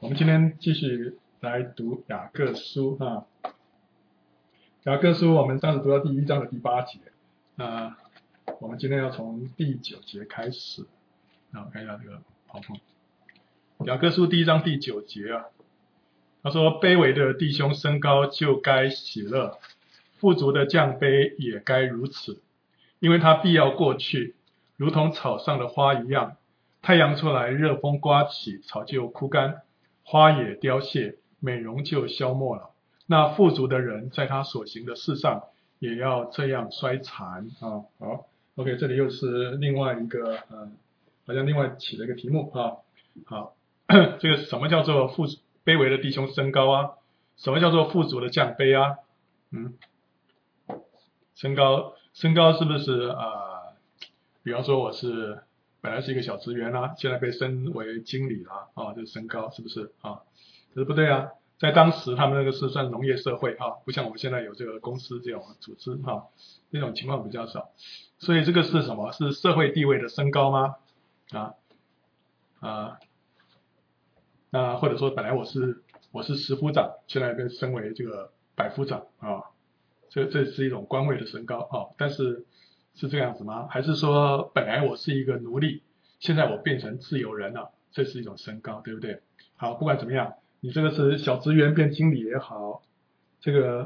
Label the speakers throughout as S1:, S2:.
S1: 我们今天继续来读雅各书啊。雅各书我们上次读到第1章的第8节，我们今天要从第9节开始。我看一下这个PowerPoint。雅各书第1章第9节啊，他说：卑微的弟兄升高就该喜乐，富足的降卑也该如此，因为他必要过去，如同草上的花一样。太阳出来，热风刮起，草就枯干，花也凋谢，美容就消没了。那富足的人在他所行的事上也要这样衰残啊。好 ，OK， 这里又是另外一个好像另外起了一个题目啊。好，这个什么叫做卑微的弟兄升高啊？什么叫做富足的降卑啊？升高是不是比方说我本来是一个小职员啦，现在被升为经理啦，这是升高，是不是啊？可是不对啊，在当时他们那个是算农业社会啊，不像我们现在有这个公司这种组织啊，这种情况比较少。所以这个是什么？是社会地位的升高吗？那或者说本来我是10夫长，现在被升为这个100夫长啊，这是一种官位的升高啊，但是这样子吗？还是说本来我是一个奴隶，现在我变成自由人了，这是一种升高，对不对？好，不管怎么样，你这个是小职员变经理也好，这个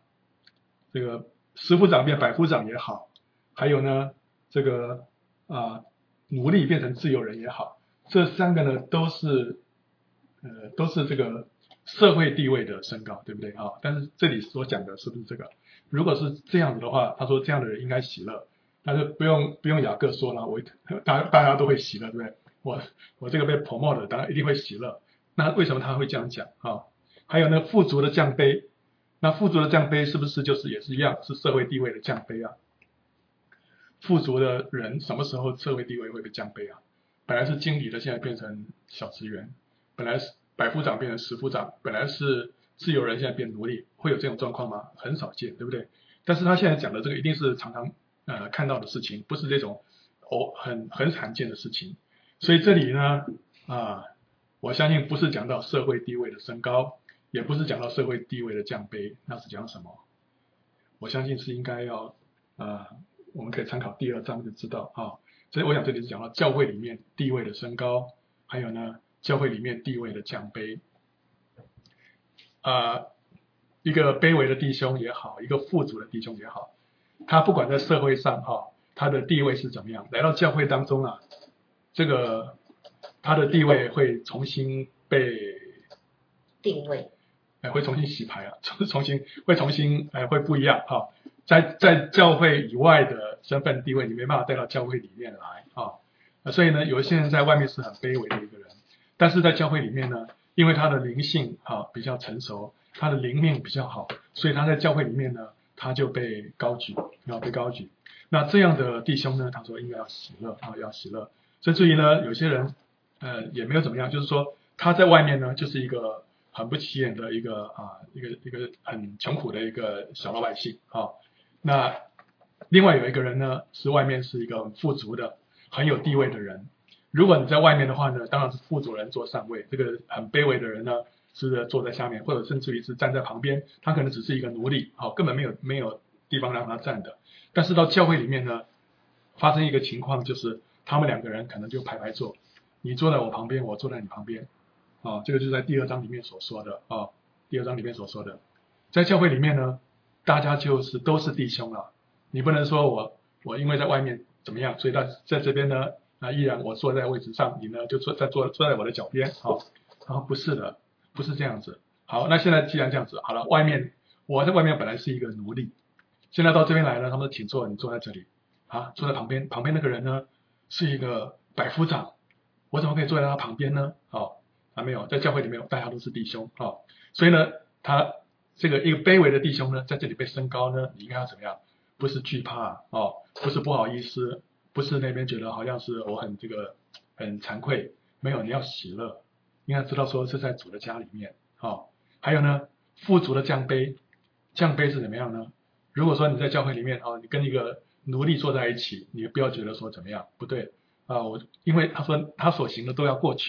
S1: 10夫长变100夫长也好，还有呢这个奴隶变成自由人也好，这3个呢都是这个社会地位的升高，对不对啊？但是这里所讲的是不是这个？如果是这样子的话，他说这样的人应该喜乐，但是不用雅各说了，大家都会喜乐，对不对？我这个被 promote 的，当然一定会喜乐。那为什么他会这样讲啊？还有呢，富足的降卑，那富足的降卑是不是就是也是一样，是社会地位的降卑啊？富足的人什么时候社会地位会被降卑啊？本来是经理的，现在变成小职员；本来是100夫长变成10夫长，本来是自由人，现在变奴隶，会有这种状况吗？很少见，对不对？但是他现在讲的这个一定是常常看到的事情，不是这种很罕见的事情。所以这里呢我相信不是讲到社会地位的升高，也不是讲到社会地位的降卑，那是讲什么？我相信是应该要我们可以参考第2章就知道啊。所以我想这里是讲到教会里面地位的升高，还有呢教会里面地位的降卑。一个卑微的弟兄也好，一个富足的弟兄也好，他不管在社会上他的地位是怎么样，来到教会当中这个他的地位会重新被
S2: 定位，
S1: 会重新洗牌会重新会不一样在教会以外的身份地位，你没办法带到教会里面来所以呢，有一些人在外面是很卑微的一个人，但是在教会里面呢，因为他的灵性比较成熟，他的灵命比较好，所以他在教会里面呢，他就被高举，那这样的弟兄呢，他说应该要喜乐要喜乐。甚至于呢，有些人也没有怎么样，就是说他在外面呢，就是一个很不起眼的一个很穷苦的一个小老百姓那另外有一个人呢，是外面是一个很富足的、很有地位的人。如果你在外面的话呢，当然是富足人坐上位，这个很卑微的人呢是坐在下面，或者甚至于是站在旁边，他可能只是一个奴隶根本没有地方让他站的。但是到教会里面呢，发生一个情况，就是他们2个人可能就排坐，你坐在我旁边，我坐在你旁边这个就是在第2章里面所说的第2章里面所说的，在教会里面呢，大家就是都是弟兄了。你不能说我因为在外面怎么样，所以在这边呢依然我坐在位置上，你呢就坐在我的脚边不是的，不是这样子。好，那现在既然这样子，好了，我在外面本来是一个奴隶，现在到这边来了，他们说请坐，你坐在这里坐在旁边那个人呢是一个100夫长，我怎么可以坐在他旁边呢？没有，在教会里面大家都是弟兄所以呢，他这个一个卑微的弟兄呢，在这里被升高呢，你应该要怎么样？不是惧怕不是不好意思，不是那边觉得好像是我很惭愧，没有，你要喜乐，应该知道说是在主的家里面还有呢，富足的降卑是怎么样呢？如果说你在教会里面你跟一个奴隶坐在一起，你不要觉得说怎么样，不对因为他说他所行的都要过去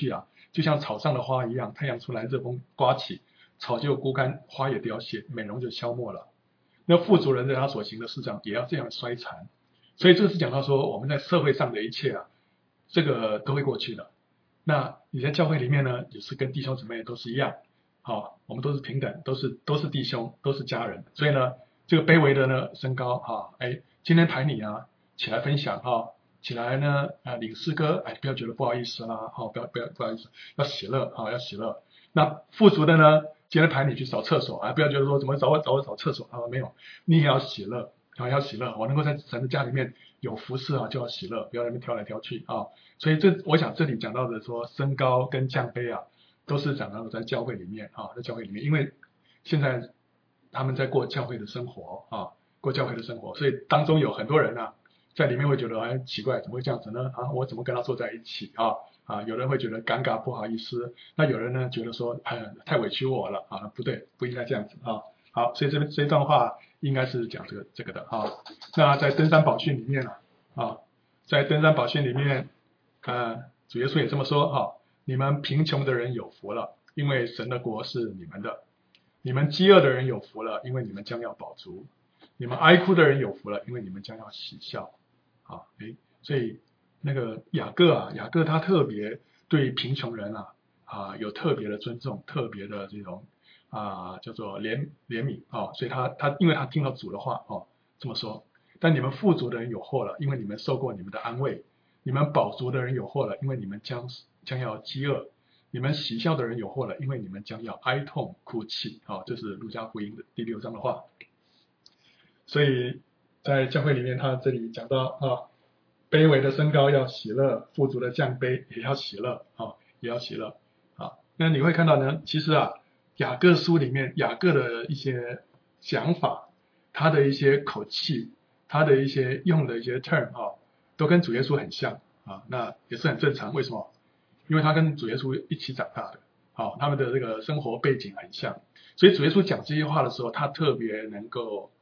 S1: 就像草上的花一样，太阳出来，热风刮起，草就枯干，花也凋谢，美容就消没了。那富足人在他所行的事上也要这样衰残。所以这是讲到说，我们在社会上的一切啊，这个都会过去的。那你在教会里面呢，也是跟弟兄姊妹都是一样，好，我们都是平等，都是弟兄，都是家人。所以呢，这个卑微的呢升高哈，今天抬你啊，起来分享哈，起来呢领诗歌，不要觉得不好意思啦，好，不要不好意思，要喜乐啊，要喜乐。那富足的呢，今天抬你去扫厕所不要觉得说怎么找我扫厕所没有，你也要喜乐。要喜乐，我能够在神的家里面有服侍就要喜乐，不要在那边挑来挑去所以我想这里讲到的说升高跟降卑都是讲到在教会里面在教会里面，因为现在他们在过教会的生活过教会的生活，所以当中有很多人在里面会觉得奇怪，怎么会这样子呢我怎么跟他坐在一起有人会觉得尴尬不好意思，那有人呢觉得说太委屈我了不对，不应该这样子好，所以这段话应该是讲这个的那在登山宝训里面在登山宝训里面主耶稣也这么说你们贫穷的人有福了，因为神的国是你们的；你们饥饿的人有福了，因为你们将要饱足；你们哀哭的人有福了，因为你们将要喜笑所以那个雅各他特别对贫穷人有特别的尊重，特别的这种叫做怜悯所以他因为他听了主的话这么说。但你们富足的人有祸了，因为你们受过你们的安慰；你们饱足的人有祸了，因为你们将要饥饿；你们喜笑的人有祸了，因为你们将要哀痛哭泣这是路加福音的第6章的话。所以在教会里面他这里讲到卑微的升高要喜乐，富足的降卑也要喜乐也要喜乐那你会看到呢，其实雅各书里面雅各的一些想法，他的一些口气，他的一些用的一些 term 都跟主耶稣很像那也是很正常。为什么？因为他跟主耶稣一起长大的他们的这个生活背景很像，所以主耶稣讲这些话的时候，他特别能够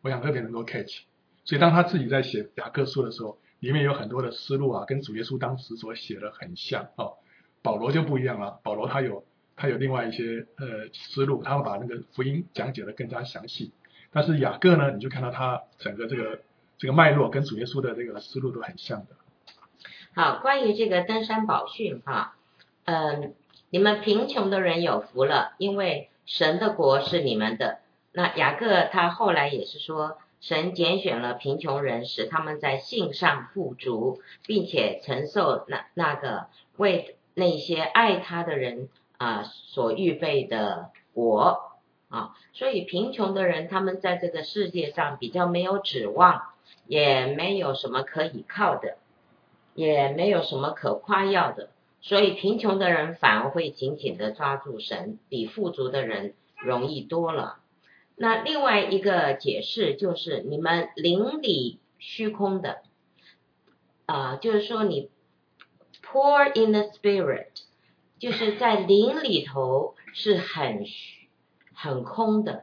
S1: catch。所以当他自己在写雅各书的时候，里面有很多的思路跟主耶稣当时所写的很像保罗就不一样了，保罗他有另外一些思路，他会把那个福音讲解的更加详细。但是雅各呢，你就看到他整个这个脉络跟主耶稣的这个思路都很像的。
S2: 好，关于这个登山宝训你们贫穷的人有福了，因为神的国是你们的。那雅各他后来也是说，神拣选了贫穷人，使他们在信上富足，并且承受那个为那些爱他的人所预备的国所以贫穷的人他们在这个世界上比较没有指望，也没有什么可以靠的，也没有什么可夸耀的，所以贫穷的人反而会紧紧的抓住神，比富足的人容易多了。那另外一个解释就是你们灵里虚空的就是说你 poor in the spirit， 就是在灵里头是很空的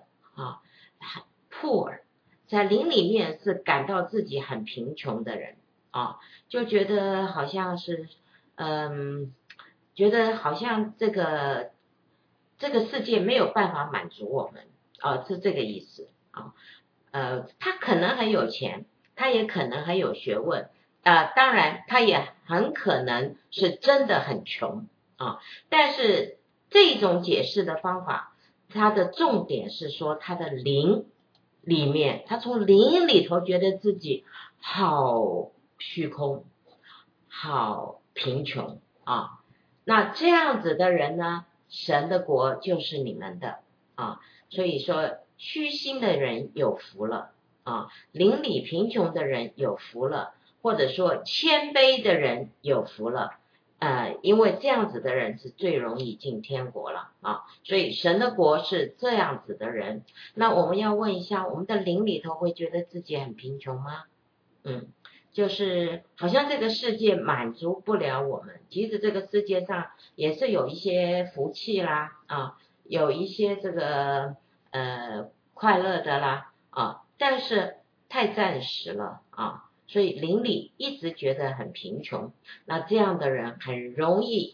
S2: poor 在灵里面是感到自己很贫穷的人就觉得好像是觉得好像这个世界没有办法满足我们是这个意思他可能很有钱，他也可能很有学问当然他也很可能是真的很穷但是这种解释的方法，它的重点是说他的灵里面，他从灵里头觉得自己好虚空，好贫穷那这样子的人呢，神的国就是你们的所以说虚心的人有福了灵里贫穷的人有福了，或者说谦卑的人有福了因为这样子的人是最容易进天国了所以神的国是这样子的人。那我们要问一下，我们的灵里头会觉得自己很贫穷吗？就是好像这个世界满足不了我们，其实这个世界上也是有一些福气啦有一些这个快乐的啦但是太暂时了所以灵里一直觉得很贫穷，那这样的人很容易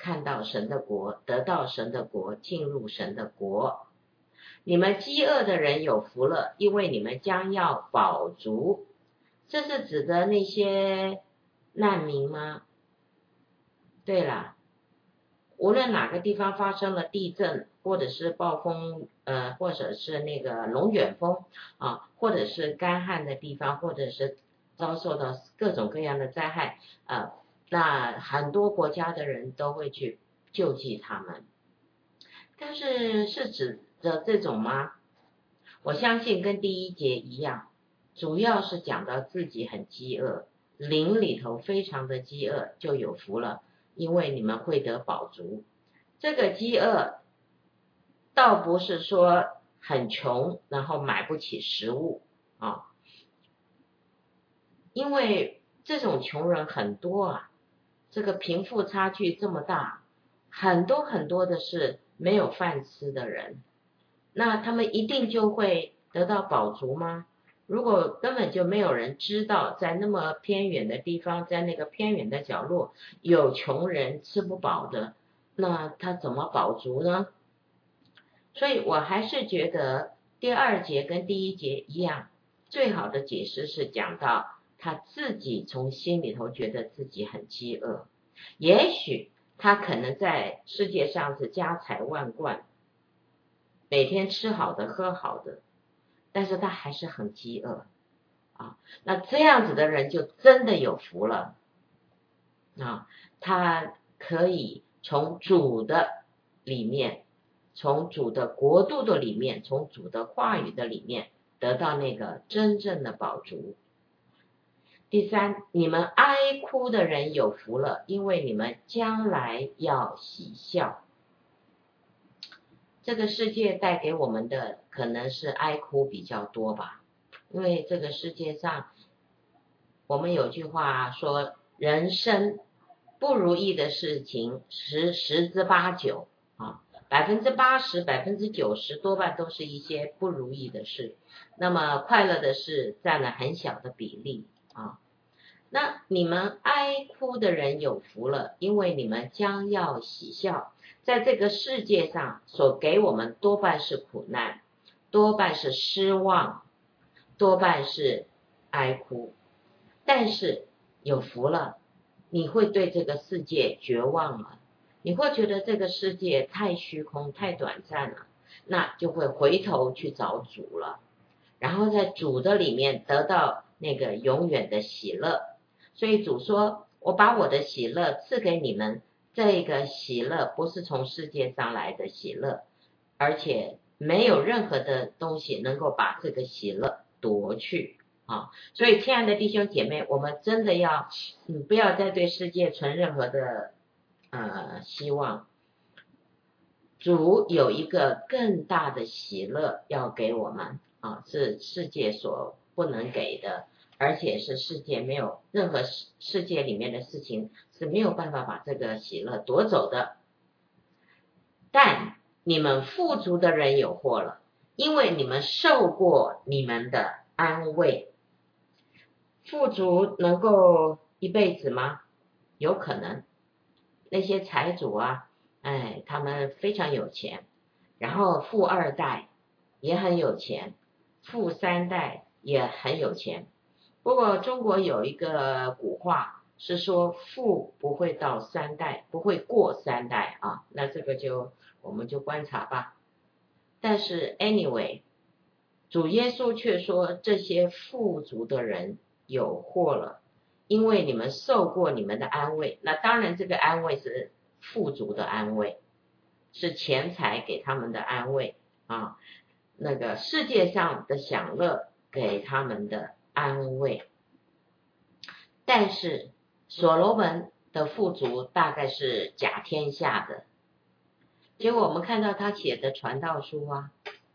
S2: 看到神的国，得到神的国，进入神的国。你们饥饿的人有福了，因为你们将要饱足。这是指的那些难民吗？对啦，无论哪个地方发生了地震，或者是暴风，或者是那个龙卷风啊，或者是干旱的地方，或者是遭受到各种各样的灾害，那很多国家的人都会去救济他们。但是是指的这种吗？我相信跟第一节一样，主要是讲到自己很饥饿，灵里头非常的饥饿，就有福了，因为你们会得饱足。这个饥饿倒不是说很穷，然后买不起食物啊，因为这种穷人很多啊，这个贫富差距这么大，很多很多的是没有饭吃的人，那他们一定就会得到饱足吗？如果根本就没有人知道，在那么偏远的地方，在那个偏远的角落有穷人吃不饱的，那他怎么饱足呢？所以我还是觉得第二节跟第一节一样，最好的解释是讲到他自己从心里头觉得自己很饥饿，也许他可能在世界上是家财万贯，每天吃好的喝好的，但是他还是很饥饿啊。那这样子的人就真的有福了啊，他可以从主的里面，从主的国度的里面，从主的话语的里面得到那个真正的饱足。第三，你们哀哭的人有福了，因为你们将来要喜笑。这个世界带给我们的可能是哀哭比较多吧，因为这个世界上，我们有句话说，人生不如意的事情十之八九啊，80%、90%多半都是一些不如意的事，那么快乐的事占了很小的比例啊。那你们哀哭的人有福了，因为你们将要喜笑。在这个世界上所给我们多半是苦难，多半是失望，多半是哀哭。但是有福了，你会对这个世界绝望了，你会觉得这个世界太虚空太短暂了，那就会回头去找主了，然后在主的里面得到那个永远的喜乐。所以主说，我把我的喜乐赐给你们，这个喜乐不是从世界上来的喜乐，而且没有任何的东西能够把这个喜乐夺去啊！所以亲爱的弟兄姐妹，我们真的要不要再对世界存任何的希望。主有一个更大的喜乐要给我们啊，是世界所不能给的，而且是世界没有任何世界里面的事情是没有办法把这个喜乐夺走的。但你们富足的人有祸了，因为你们受过你们的安慰。富足能够一辈子吗？有可能。那些财主啊，他们非常有钱，然后富二代也很有钱，富三代也很有钱。不过中国有一个古话是说，富不会到三代，不会过三代啊，那这个我们就观察吧。但是 anyway， 主耶稣却说，这些富足的人有祸了，因为你们受过你们的安慰。那当然这个安慰是富足的安慰，是钱财给他们的安慰啊，那个世界上的享乐给他们的安慰。但是所罗门的富足大概是甲天下的，结果我们看到他写的传道书啊，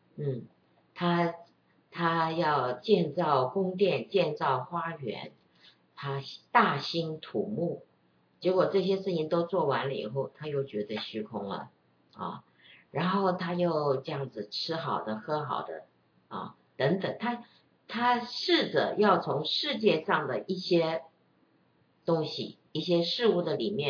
S2: 他要建造宫殿，建造花园，他大兴土木，结果这些事情都做完了以后，他又觉得虚空了啊，然后他又这样子吃好的喝好的啊等等，他试着要从世界上的一些东西一些事物的里面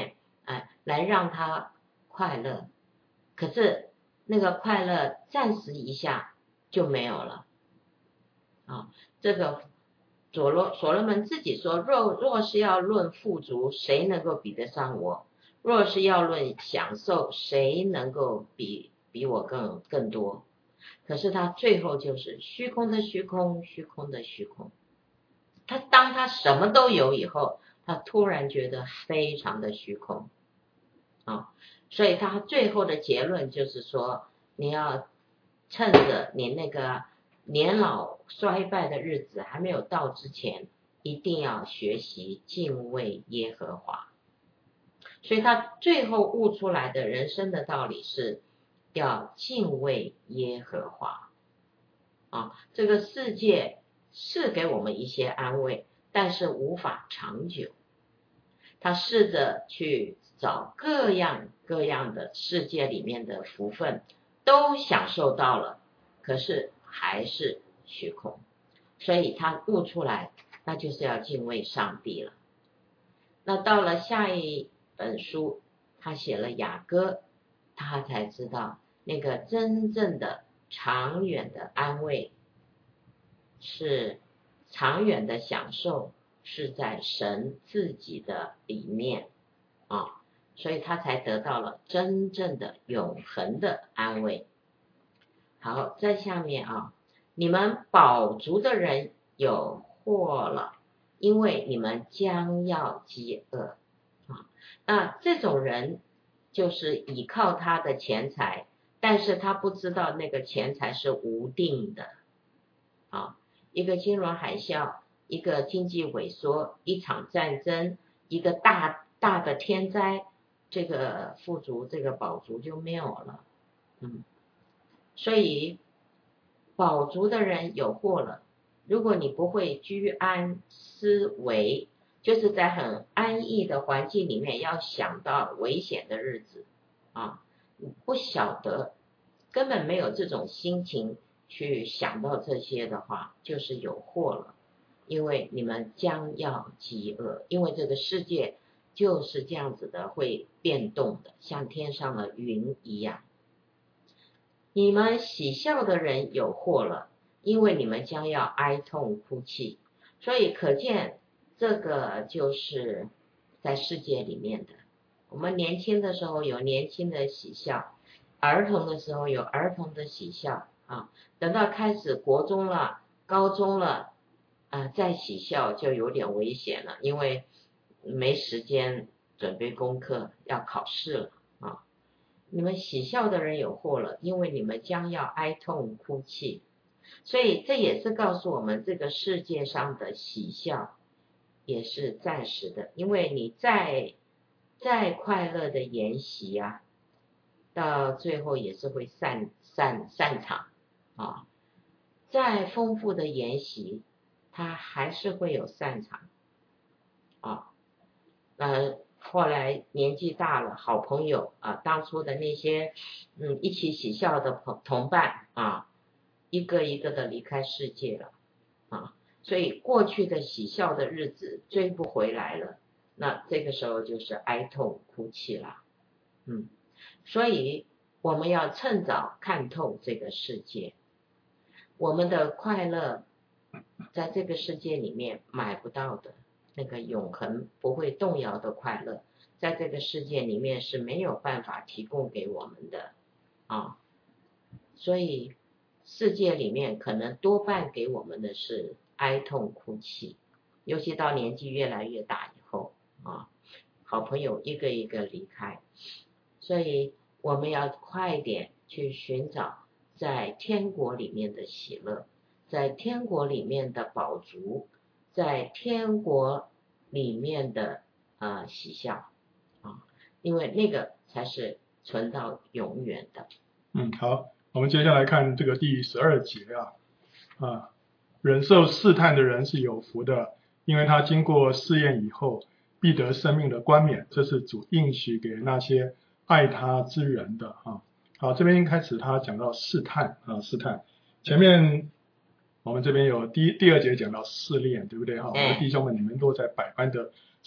S2: 来让他快乐。可是那个快乐暂时一下就没有了啊。这个所罗门自己说，若是要论富足，谁能够比得上我？若是要论享受，谁能够比我更多？可是他最后就是虚空的虚空，虚空的虚空。当他什么都有以后，他突然觉得非常的虚空啊。所以他最后的结论就是说，你要趁着你那个年老衰败的日子还没有到之前，一定要学习敬畏耶和华。所以他最后悟出来的人生的道理是要敬畏耶和华啊。这个世界是给我们一些安慰，但是无法长久。他试着去找各样的世界里面的福分，都享受到了，可是还是虚空。所以他悟出来，那就是要敬畏上帝了。那到了下一本书，他写了雅歌，他才知道那个真正的长远的安慰，是长远的享受，是在神自己的里面啊，所以他才得到了真正的永恒的安慰。好，在下面啊，你们饱足的人有祸了，因为你们将要饥饿啊。那这种人就是依靠他的钱财，但是他不知道那个钱财是无定的啊。一个金融海啸，一个经济萎缩，一场战争，一个大的天灾，这个富足，这个饱足就没有了。所以饱足的人有祸了。如果你不会居安思危，就是在很安逸的环境里面要想到危险的日子啊，你不晓得，根本没有这种心情去想到这些的话，就是有祸了。因为你们将要饥饿，因为这个世界就是这样子的，会变动的，像天上的云一样。你们喜笑的人有祸了，因为你们将要哀痛哭泣。所以可见这个就是在世界里面的。我们年轻的时候有年轻的喜笑，儿童的时候有儿童的喜笑啊。等到开始国中了、高中了再喜笑就有点危险了，因为没时间准备功课，要考试了啊。你们喜笑的人有祸了，因为你们将要哀痛哭泣。所以这也是告诉我们，这个世界上的喜笑也是暂时的，因为你再快乐的筵席啊，到最后也是会散场啊。再丰富的筵席，它还是会有散场啊。后来年纪大了，好朋友啊，当初的那些一起喜笑的同伴啊，一个一个的离开世界了啊。所以过去的喜笑的日子追不回来了，那这个时候就是哀痛哭泣了。所以我们要趁早看透这个世界，我们的快乐在这个世界里面买不到的，那个永恒不会动摇的快乐，在这个世界里面是没有办法提供给我们的啊。所以世界里面可能多半给我们的是哀痛哭泣，尤其到年纪越来越大以后啊，好朋友一个一个离开，所以我们要快一点去寻找在天国里面的喜乐，在天国里面的饱足，在天国里面的喜笑啊，因为那个才是存到永远的。
S1: 好，我们接下来看这个第12节忍受试探的人是有福的，因为他经过试验以后，必得生命的冠冕，这是主应许给那些爱他之人的好，这边开始他讲到试探试探，前面我们这边有第2节讲到试炼，对不对我们的弟兄们，你们都在百般的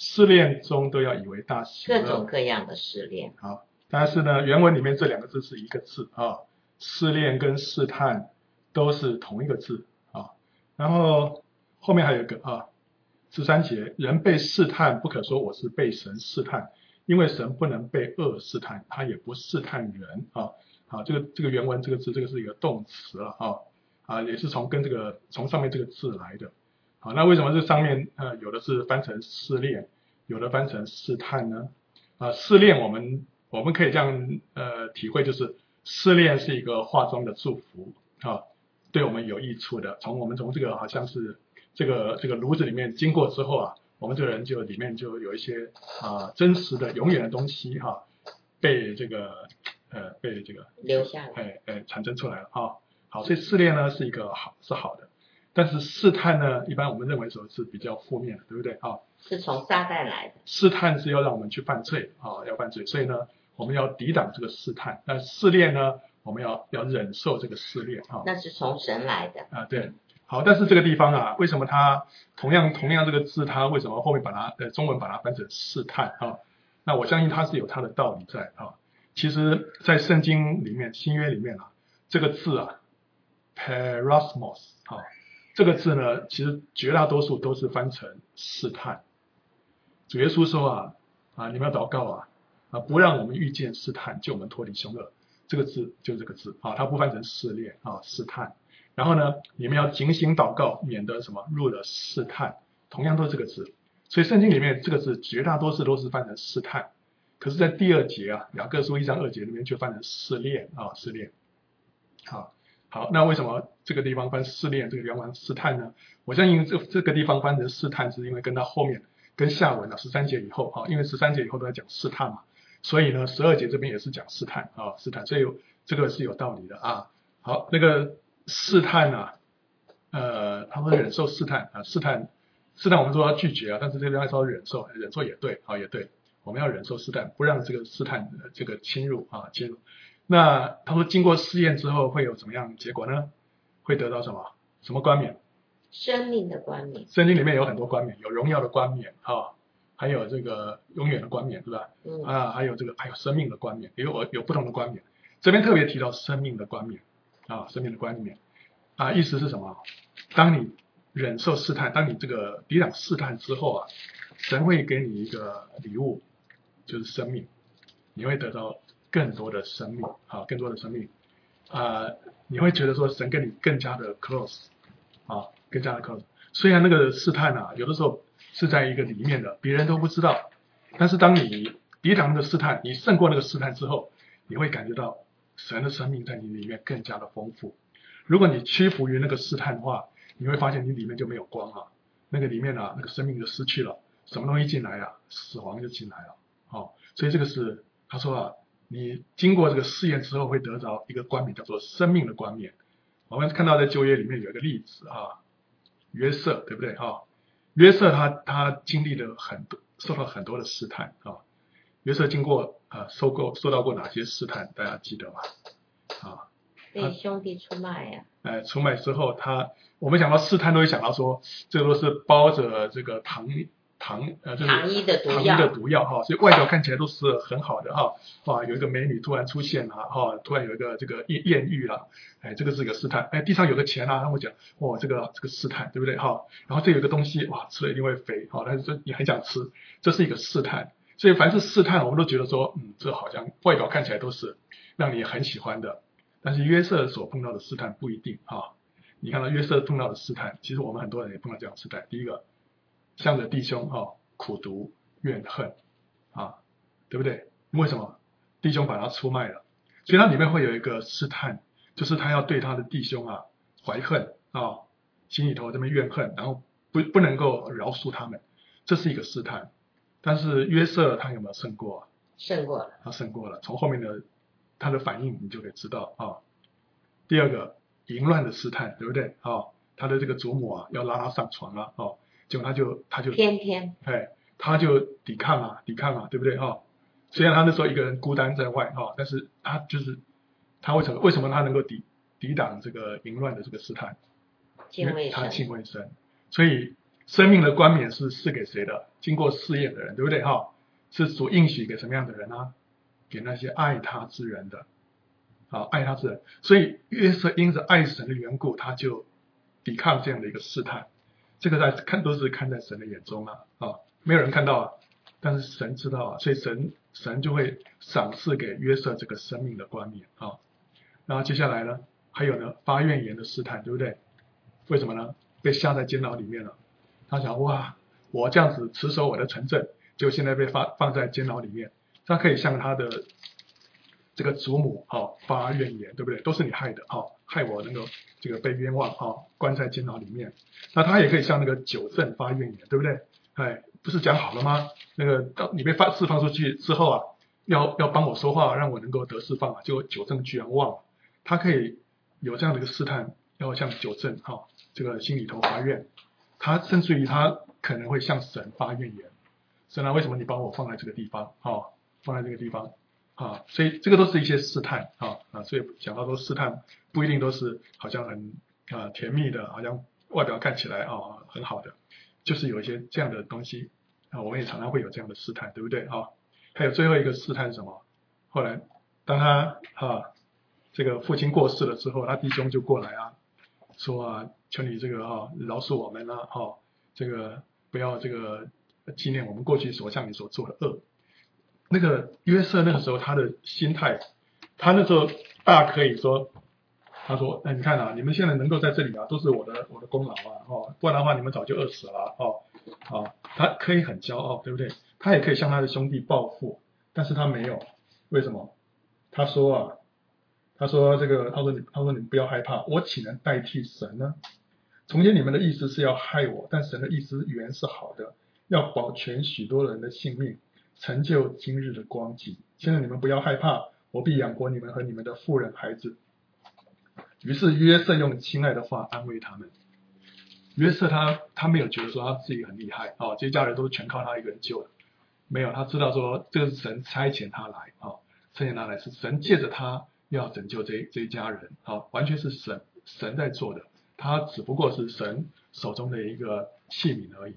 S1: 试炼中都要以为大喜乐。
S2: 各种各样的试炼。
S1: 好，但是呢，原文里面这两个字是一个字啊，试炼跟试探都是同一个字啊。然后后面还有一个啊，13节，人被试探，不可说我是被神试探，因为神不能被恶试探，他也不试探人啊。好，这个原文这个字，这个是一个动词了也是从上面这个字来的。好，那为什么这上面有的是翻成试炼，有的翻成试探呢？试炼我们可以这样体会，就是试炼是一个化妆的祝福啊，对我们有益处的。我们从这个好像是这个炉子里面经过之后啊，我们这个人就里面就有一些真实的永远的东西被这个
S2: 留下来，
S1: 产生出来了啊。好，所以试炼呢是一个好的，但是试探呢，一般我们认为说是比较负面的，对不对啊？
S2: 是从撒旦来的。
S1: 试探是要让我们去犯罪要犯罪，所以呢，我们要抵挡这个试探。那试炼呢，我们要忍受这个试炼
S2: 那是从神来的
S1: 对。好，但是这个地方为什么它同样这个字，它为什么后面把它中文把它翻成试探那我相信它是有它的道理在其实，在圣经里面，新约里面这个字peirasmos 这个字呢，其实绝大多数都是翻成试探。主耶稣说你们要祷告不让我们遇见试探，救我们脱离凶恶。这个字就是这个字它不翻成试炼试探。然后呢，你们要警醒祷告，免得什么入了试探，同样都是这个字。所以圣经里面这个字绝大多数都是翻成试探，可是在第2节雅各书1章2节里面却翻成试炼试炼。好，那为什么这个地方翻试炼，这个原文试探呢？我相信这个地方翻成试探，是因为跟它后面跟下文13节以后因为13节以后都在讲试探嘛，所以呢12节这边也是讲试探试探，所以这个是有道理的好，那个试探他说忍受试探试探我们说要拒绝但是这边说忍受也对也对，我们要忍受试探，不让这个试探这个侵入。那他说经过试验之后会有怎么样结果呢？会得到什么冠冕？
S2: 生命的冠冕。
S1: 圣经里面有很多冠冕，有荣耀的冠冕还有这个永远的冠冕，对吧？还有生命的冠冕，有不同的冠冕。这边特别提到生命的冠冕生命的冠冕意思是什么？当你忍受试探，当你这个抵挡试探之后神会给你一个礼物，就是生命，你会得到更多的生命更多的生命你会觉得说神跟你更加的 close 更加的 close。虽然那个试探有的时候是在一个里面的，别人都不知道，但是当你抵挡那个试探，你胜过那个试探之后，你会感觉到神的生命在你里面更加的丰富。如果你屈服于那个试探的话，你会发现你里面就没有光那个里面那个生命就失去了，什么东西进来死亡就进来了所以这个是他说你经过这个试验之后会得着一个冠冕，叫做生命的冠冕。我们看到在旧约里面有一个例子约瑟，对不对约瑟他经历了受到很多的试探约瑟经过受到过哪些试探？大家记得吗？
S2: 被兄弟出卖
S1: 出卖之后，我们想到试探都会想到说，这个都是包着这个糖
S2: 衣的
S1: 毒药所以外表看起来都是很好的有一个美女突然出现突然有一个这个艳遇了，这个是一个试探，地上有个钱他会讲这个试探，对不对然后这有一个东西吃了一定会肥但是你很想吃，这是一个试探。所以凡是试探，我们都觉得说这好像外表看起来都是让你很喜欢的，但是约瑟所碰到的试探不一定你看到约瑟碰到的试探，其实我们很多人也碰到这样的试探。第一个，向着弟兄苦毒怨恨对不对？为什么？弟兄把他出卖了，所以他里面会有一个试探，就是他要对他的弟兄怀恨心里头这么怨恨，然后不能够饶恕他们，这是一个试探。但是约瑟他有没有胜过？
S2: 胜过了，
S1: 他胜过了。从后面的他的反应你就可以知道第二个，淫乱的试探，对不对他的这个祖母要拉他上床结果他就
S2: 天天
S1: 他就抵抗对不对虽然他那时候一个人孤单在外但是他为什么他能够抵挡这个淫乱的这个试探？
S2: 敬畏神，
S1: 他敬畏神。所以生命的冠冕是赐给谁的？经过试验的人，对不对？是主应许给什么样的人呢？给那些爱他之人的。爱他之人。所以约瑟因着爱神的缘故，他就抵抗这样的一个试探。这个都是看在神的眼中没有人看到但是神知道所以神就会赏赐给约瑟这个生命的冠冕然后接下来呢，还有呢发怨言的试探，对不对？为什么呢？被下在监牢里面了。他想哇，我这样子持守我的城镇，就现在被放在监牢里面，他可以向他的这个祖母发怨言，对不对？都是你害的害我能够这个被冤枉关在监牢里面。那他也可以向那个九正发怨言，对不对？不是讲好了吗？那个你被释放出去之后要帮我说话，让我能够得释放结果九正居然忘了。他可以有这样的一个试探，要向九正这个心里头发怨。他甚至于他可能会向神发怨言，神为什么你把我放在这个地方放在这个地方所以这个都是一些试探所以讲到说试探不一定都是好像很甜蜜的，好像外表看起来很好的，就是有一些这样的东西我们也常常会有这样的试探，对不对还有最后一个试探是什么？后来当他这个父亲过世了之后，他弟兄就过来说求你这个饶恕我们这个不要这个纪念我们过去所向你所做的恶。那个约瑟那个时候他的心态，他那时候大可以说，他说你看你们现在能够在这里都是我的功劳不然的话你们早就饿死了他可以很骄傲，对不对？他也可以向他的兄弟报复，但是他没有。为什么？他说这个他说你不要害怕，我岂能代替神呢？从前你们的意思是要害我，但神的意思原是好的，要保全许多人的性命，成就今日的光景。现在你们不要害怕，我必养活你们和你们的妇人孩子。于是约瑟用亲爱的话安慰他们。约瑟他没有觉得说他自己很厉害这些家人都全靠他一个人救的，没有，他知道说这个是神差遣他来差遣他来是神借着他要拯救这一家人完全是神在做的，他只不过是神手中的一个器皿而已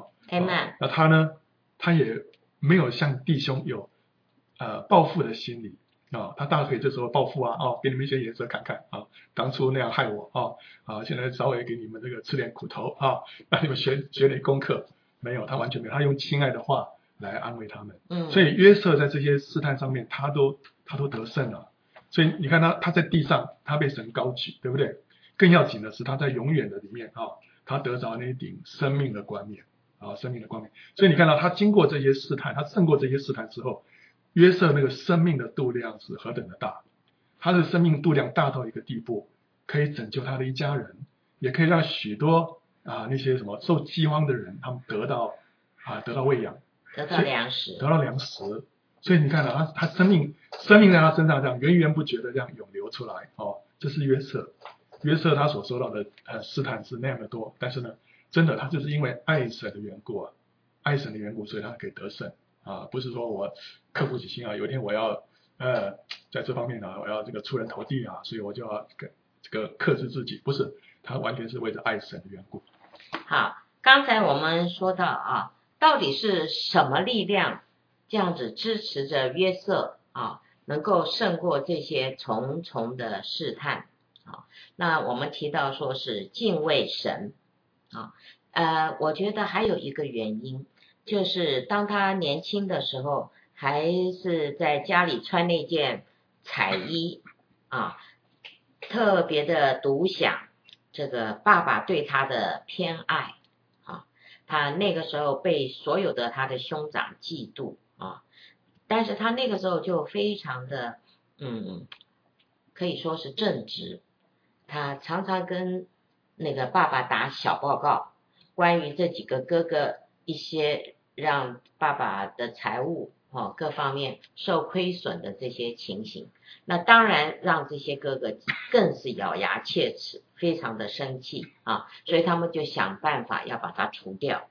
S2: Amen。
S1: 那他呢，他也没有向弟兄有报复的心理他大可以这时候报复给你们一些颜色看看当初那样害我现在稍微给你们这个吃点苦头让你们学点功课。没有，他完全没有，他用亲爱的话来安慰他们。所以约瑟在这些试探上面他都得胜了。所以你看他在地上他被神高举，对不对？更要紧的是他在永远的里面他得着那一顶生命的冠冕生命的冠冕。所以你看到他经过这些试探，他胜过这些试探之后，约瑟那个生命的度量是何等的大，他的生命度量大到一个地步，可以拯救他的一家人，也可以让许多那些什么受饥荒的人他们得到喂养，
S2: 得到粮食。
S1: 所以你看他生命在他身上这样源源不绝的这样涌流出来这是约瑟他所受到的试探是那样的多，但是呢真的他就是因为爱神的缘故所以他可以得胜不是说我刻苦己心有一天我要在这方面我要这个出人头地所以我就要这个克制自己，不是，他完全是为了爱神的缘故。
S2: 好，刚才我们说到到底是什么力量这样子支持着约瑟能够胜过这些重重的试探那我们提到说是敬畏神我觉得还有一个原因，就是当他年轻的时候还是在家里穿那件彩衣特别的独享这个爸爸对他的偏爱他那个时候被所有的他的兄长嫉妒但是他那个时候就非常的可以说是正直，他常常跟那个爸爸打小报告，关于这几个哥哥一些让爸爸的财务各方面受亏损的这些情形，那当然让这些哥哥更是咬牙切齿，非常的生气所以他们就想办法要把他除掉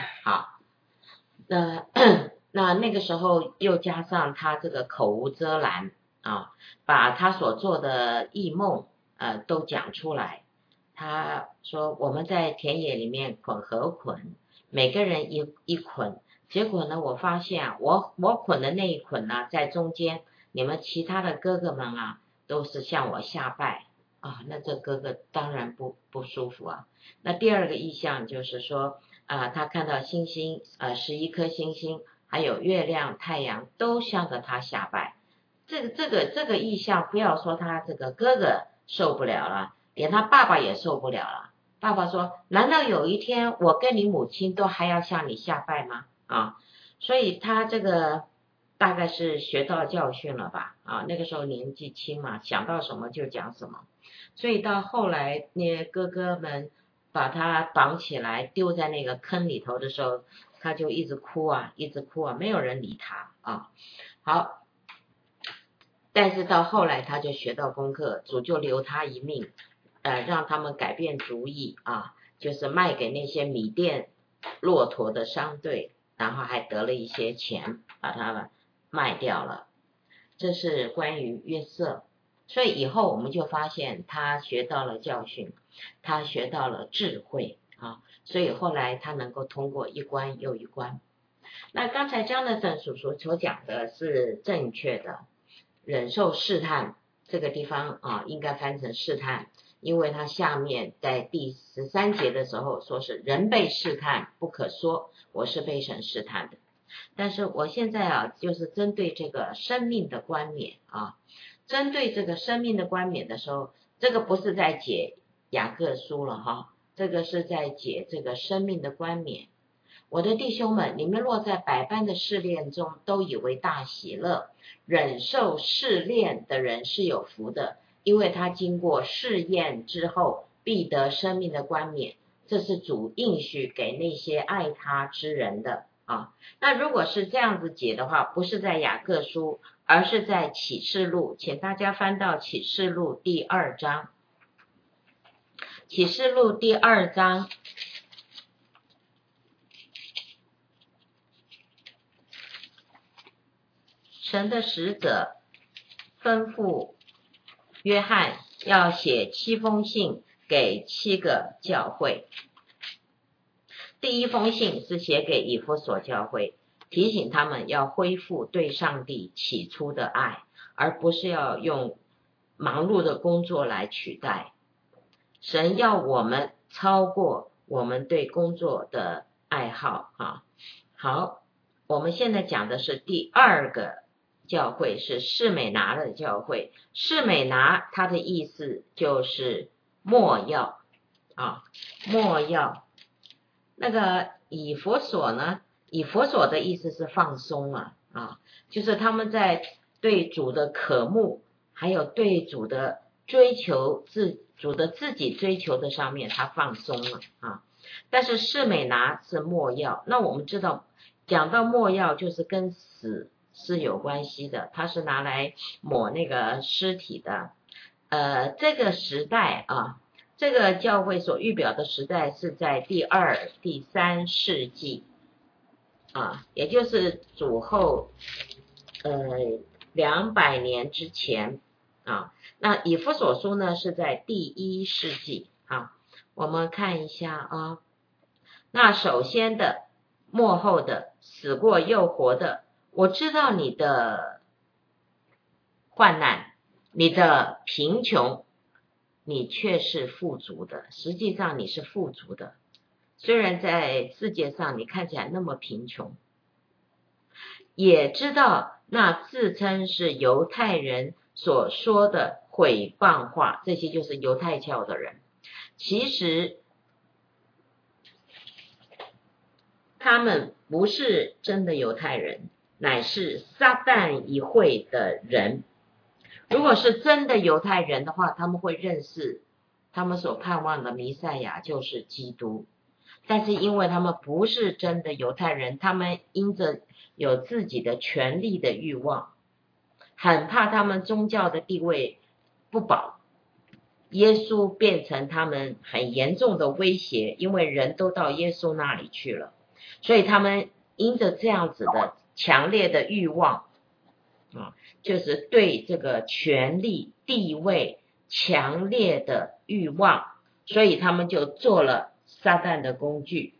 S2: 那个时候又加上他这个口无遮拦把他所做的异梦都讲出来， 他说我们在田野里面捆禾捆，每个人一捆，结果呢，我发现我捆的那一捆呢，在中间，你们其他的哥哥们啊，都是向我下拜啊，那这哥哥当然不舒服啊。那第二个意象就是说他看到星星11颗星星，还有月亮、太阳都向着他下拜。这个意象，不要说他这个哥哥受不了了，连他爸爸也受不了了。爸爸说：“难道有一天我跟你母亲都还要向你下拜吗？”所以他这个大概是学到教训了吧？那个时候年纪轻嘛，想到什么就讲什么。所以到后来，那些哥哥们把他绑起来丢在那个坑里头的时候，他就一直哭啊，没有人理他啊。好，但是到后来他就学到功课，主就留他一命，让他们改变主意啊，就是卖给那些米甸骆驼的商队，然后还得了一些钱，把他们卖掉了。这是关于约瑟。所以以后我们就发现他学到了教训，他学到了智慧啊，所以后来他能够通过一关又一关。那刚才张德森叔叔所讲的是正确的，忍受试探这个地方应该翻成试探，因为他下面在第13节的时候说是人被试探，不可说我是被神试探的。但是我现在就是针对这个生命的冠冕针对这个生命的冠冕的时候，这个不是在解雅各书了这个是在解这个生命的冠冕。我的弟兄们，你们若在百般的试炼中都以为大喜乐，忍受试炼的人是有福的，因为他经过试验之后，必得生命的冠冕。这是主应许给那些爱他之人的那如果是这样子解的话，不是在雅各书，而是在启示录，请大家翻到启示录第2章。启示录第2章神的使者吩咐约翰要写7封信给7个教会。第一封信是写给以弗所教会，提醒他们要恢复对上帝起初的爱，而不是要用忙碌的工作来取代。神要我们超过我们对工作的爱好好，我们现在讲的是第2个教会，是士美拿的教会。士美拿它的意思就是没药没药。那个以弗所呢，以弗所的意思是放松就是他们在对主的渴慕，还有对主的追求，主的自己追求的上面他放松了但是士美拿是没药，那我们知道讲到没药就是跟死是有关系的，它是拿来抹那个尸体的。这个时代这个教会所预表的时代是在第2、第3世纪也就是主后200年之前那以弗所书呢是在第1世纪我们看一下那首先的、末后的、死过又活的，我知道你的患难，你的贫穷，你却是富足的，实际上你是富足的，虽然在世界上你看起来那么贫穷。也知道那自称是犹太人所说的毁谤话，这些就是犹太教的人，其实他们不是真的犹太人，乃是撒旦一会的人。如果是真的犹太人的话，他们会认识他们所盼望的弥赛亚就是基督，但是因为他们不是真的犹太人，他们因着有自己的权力的欲望，很怕他们宗教的地位不保，耶稣变成他们很严重的威胁，因为人都到耶稣那里去了，所以他们因着这样子的强烈的欲望就是对这个权力地位强烈的欲望， 所以他们就做了撒旦的工具。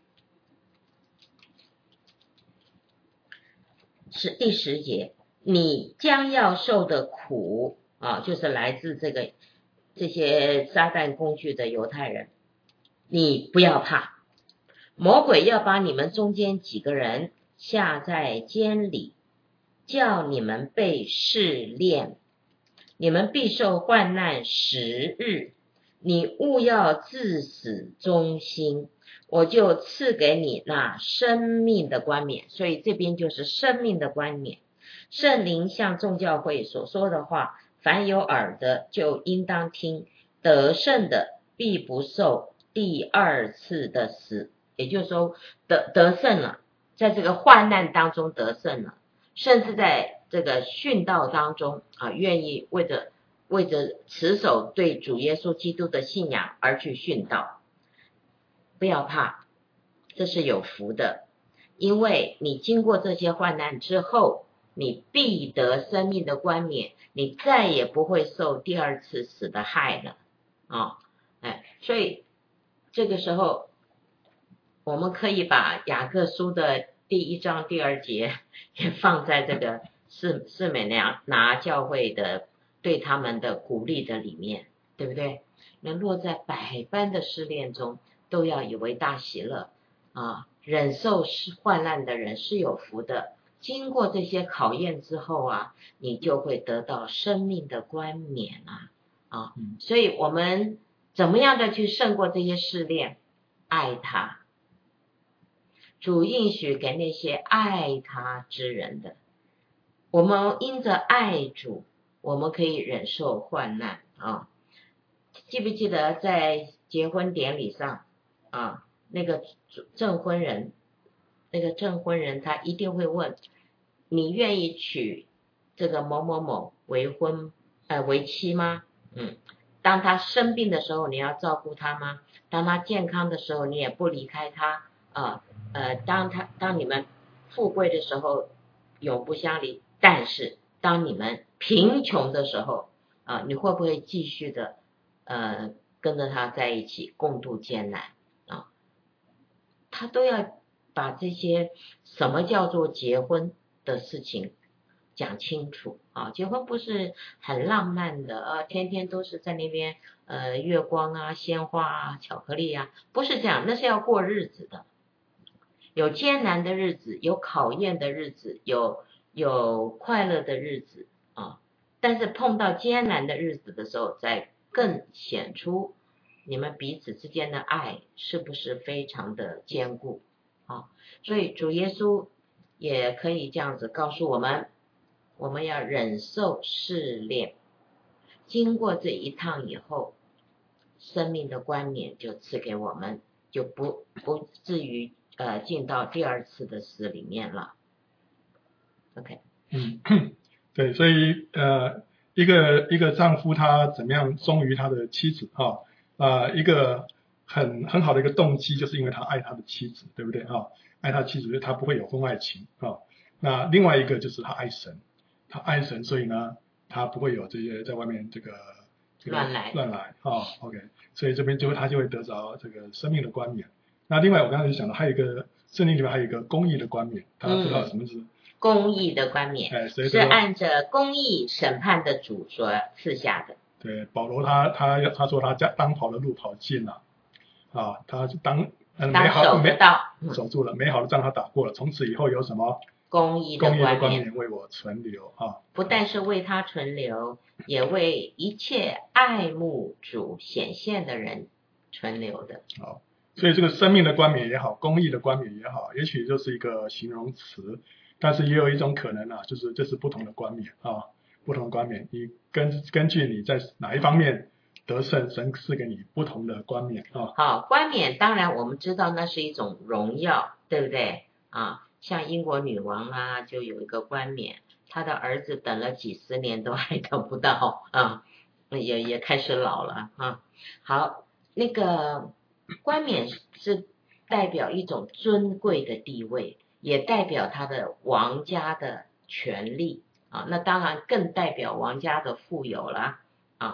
S2: 是第10节，你将要受的苦就是来自这些撒旦工具的犹太人，你不要怕，魔鬼要把你们中间几个人下在监里，叫你们被试炼，你们必受患难10日，你务要自死忠心，我就赐给你那生命的冠冕。所以这边就是生命的冠冕。圣灵向众教会所说的话，凡有耳的就应当听，得胜的必不受第2次的死。也就是说得胜了，在这个患难当中得胜了，甚至在这个殉道当中愿意为着持守对主耶稣基督的信仰而去殉道。不要怕，这是有福的，因为你经过这些患难之后，你必得生命的冠冕，你再也不会受第2次死的害了所以这个时候我们可以把雅各书的第1章第2节也放在这个士美拿教会的对他们的鼓励的里面，对不对？能落在百般的试炼中，都要以为大喜乐忍受患难的人是有福的，经过这些考验之后你就会得到生命的冠冕所以我们怎么样的去胜过这些试炼？爱他，主应许给那些爱他之人的。我们因着爱主，我们可以忍受患难记不记得在结婚典礼上那个证婚人他一定会问，你愿意娶这个某某某为妻吗？当他生病的时候，你要照顾他吗？当他健康的时候，你也不离开他当你们富贵的时候永不相离，但是当你们贫穷的时候你会不会继续的跟着他在一起共度艰难他都要把这些什么叫做结婚的事情讲清楚结婚不是很浪漫的天天都是在那边月光鲜花巧克力不是这样，那是要过日子的，有艰难的日子，有考验的日子，有快乐的日子但是碰到艰难的日子的时候，再更显出你们彼此之间的爱是不是非常的坚固所以主耶稣也可以这样子告诉我们，我们要忍受试炼，经过这一趟以后，生命的冠冕就赐给我们，就不至于进到第2次的死里面了。OK，
S1: 对，所以一个丈夫他怎么样忠于他的妻子一个很好的一个动机，就是因为他爱他的妻子，对不对爱他妻子，他不会有婚外情那另外一个就是他爱神，所以呢，他不会有这些在外面这个
S2: 乱来
S1: OK， 所以这边他就会得着这个生命的冠冕。那另外我刚才就讲了，还有一个圣经里面还有一个公义的冠冕，大家知道什么是
S2: 公义的冠冕是按着公义审判的主所赐下的。
S1: 对，保罗他说他当跑的路跑尽了他美好守住了，美好的仗他打过了，从此以后有什么
S2: 公义的冠冕
S1: 为我存留
S2: 不但是为他存留，也为一切爱慕主显现的人存留的。
S1: 所以这个生命的冠冕也好，公义的冠冕也好，也许就是一个形容词，但是也有一种可能就是这是不同的冠冕不同的冠冕，你根据你在哪一方面得胜，神赐给你不同的冠冕
S2: 好，冠冕当然我们知道那是一种荣耀，对不对像英国女王就有一个冠冕，她的儿子等了几十年都还得不到也开始老了好，那个冠冕是代表一种尊贵的地位，也代表他的王家的权利那当然更代表王家的富有了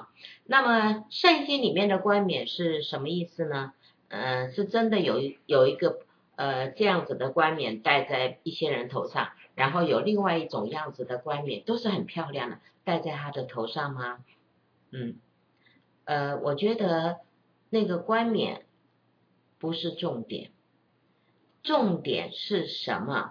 S2: 那么圣经里面的冠冕是什么意思呢？是真的有一个这样子的冠冕戴在一些人头上，然后有另外一种样子的冠冕，都是很漂亮的，戴在他的头上吗？我觉得那个冠冕不是重点，重点是什么？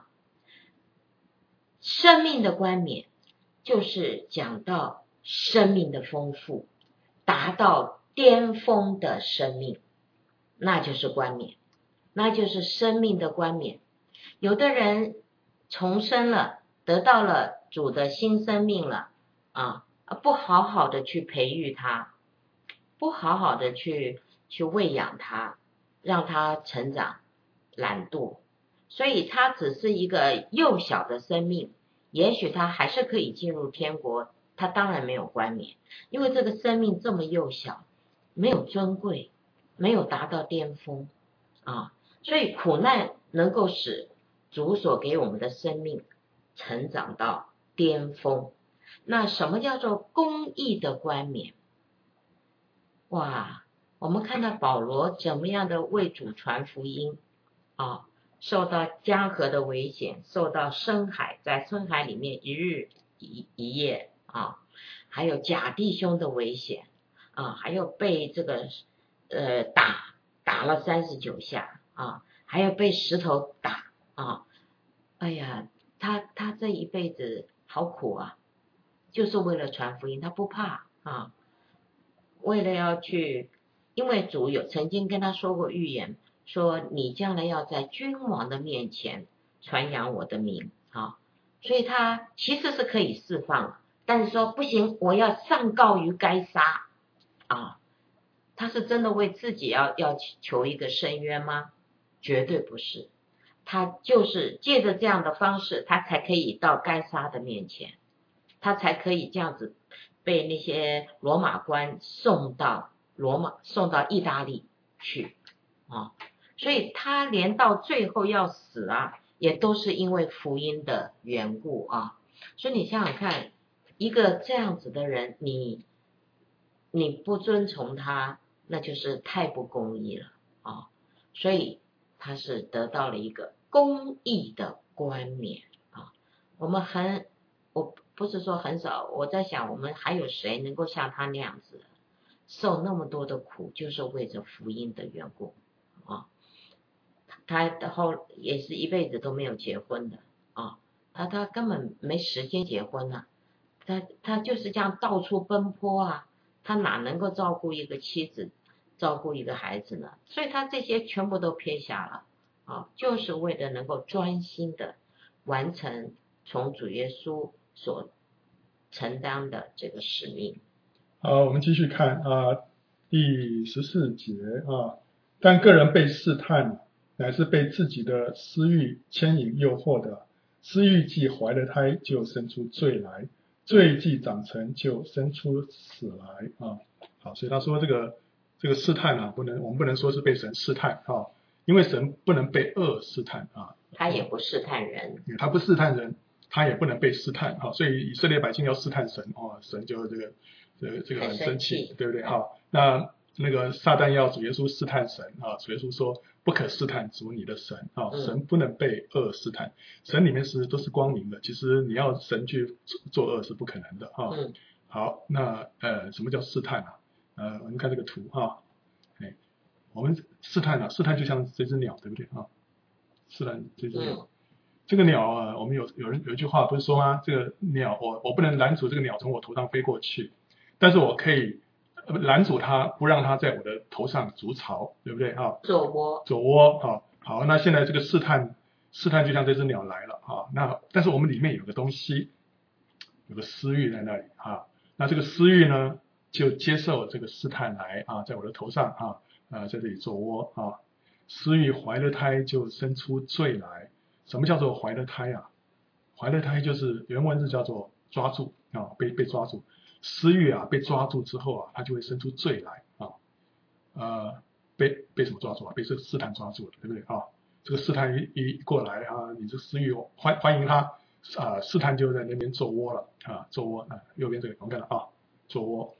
S2: 生命的冠冕就是讲到生命的丰富，达到巅峰的生命，那就是冠冕，那就是生命的冠冕。有的人重生了，得到了主的新生命了不好好的去培育他，不好好的去喂养他，让他成长，懒惰，所以他只是一个幼小的生命，也许他还是可以进入天国，他当然没有冠冕，因为这个生命这么幼小，没有尊贵，没有达到巅峰所以苦难能够使主所给我们的生命成长到巅峰。那什么叫做公义的冠冕？哇，我们看到保罗怎么样的为主传福音受到江河的危险，受到深海，在深海里面一日一夜还有假弟兄的危险还有被这个打了39下还有被石头打哎呀，他这一辈子好苦就是为了传福音，他不怕为了要去，因为主有曾经跟他说过预言，说你将来要在君王的面前传扬我的名所以他其实是可以释放，但是说不行，我要上告于该撒他是真的为自己要求一个伸冤吗？绝对不是，他就是借着这样的方式，他才可以到该撒的面前，他才可以这样子被那些罗马官送到意大利去所以他连到最后要死也都是因为福音的缘故所以你想想看，一个这样子的人，你不遵从他，那就是太不公义了所以他是得到了一个公义的冠冕我不是说很少，我在想我们还有谁能够像他那样子受那么多的苦，就是为着福音的缘故他也是一辈子都没有结婚的他根本没时间结婚他就是这样到处奔波他哪能够照顾一个妻子，照顾一个孩子呢？所以他这些全部都撇下了就是为了能够专心的完成从主耶稣所承担的这个使命。
S1: 好，我们继续看第14节但个人被试探，乃是被自己的私欲牵引诱惑的。私欲既怀了胎，就生出罪来；罪既长成，就生出死来好，所以他说这个试探我们不能说是被神试探因为神不能被恶试探
S2: 他也不试探人，
S1: 他不试探人，他也不能被试探所以以色列百姓要试探神神就这个很生气，对不对那个撒旦要主耶稣试探神主耶稣说不可试探主你的神神不能被恶试探，神里面都是光明的，其实你要神去做恶是不可能的好，那什么叫试探我们看这个图我们试探试探就像这只鸟，对不对试探这只鸟这个鸟我们有一句话不是说吗？这个鸟我不能拦阻这个鸟从我头上飞过去，但是我可以拦阻它，不让它在我的头上筑巢，对不对
S2: 做
S1: 窝好，那现在这个试探就像这只鸟来了那但是我们里面有个东西，有个私欲在那里那这个私欲呢就接受这个试探来在我的头上在这里做窝私欲怀了胎，就生出罪来。什么叫做怀了胎怀了胎就是原文字叫做抓住被抓住。私欲被抓住之后它就会生出罪来被什么抓住被这个试探抓住了，对不对这个试探一过来你这私欲欢迎他试探就在那边做窝了做窝右边这个我们看到做窝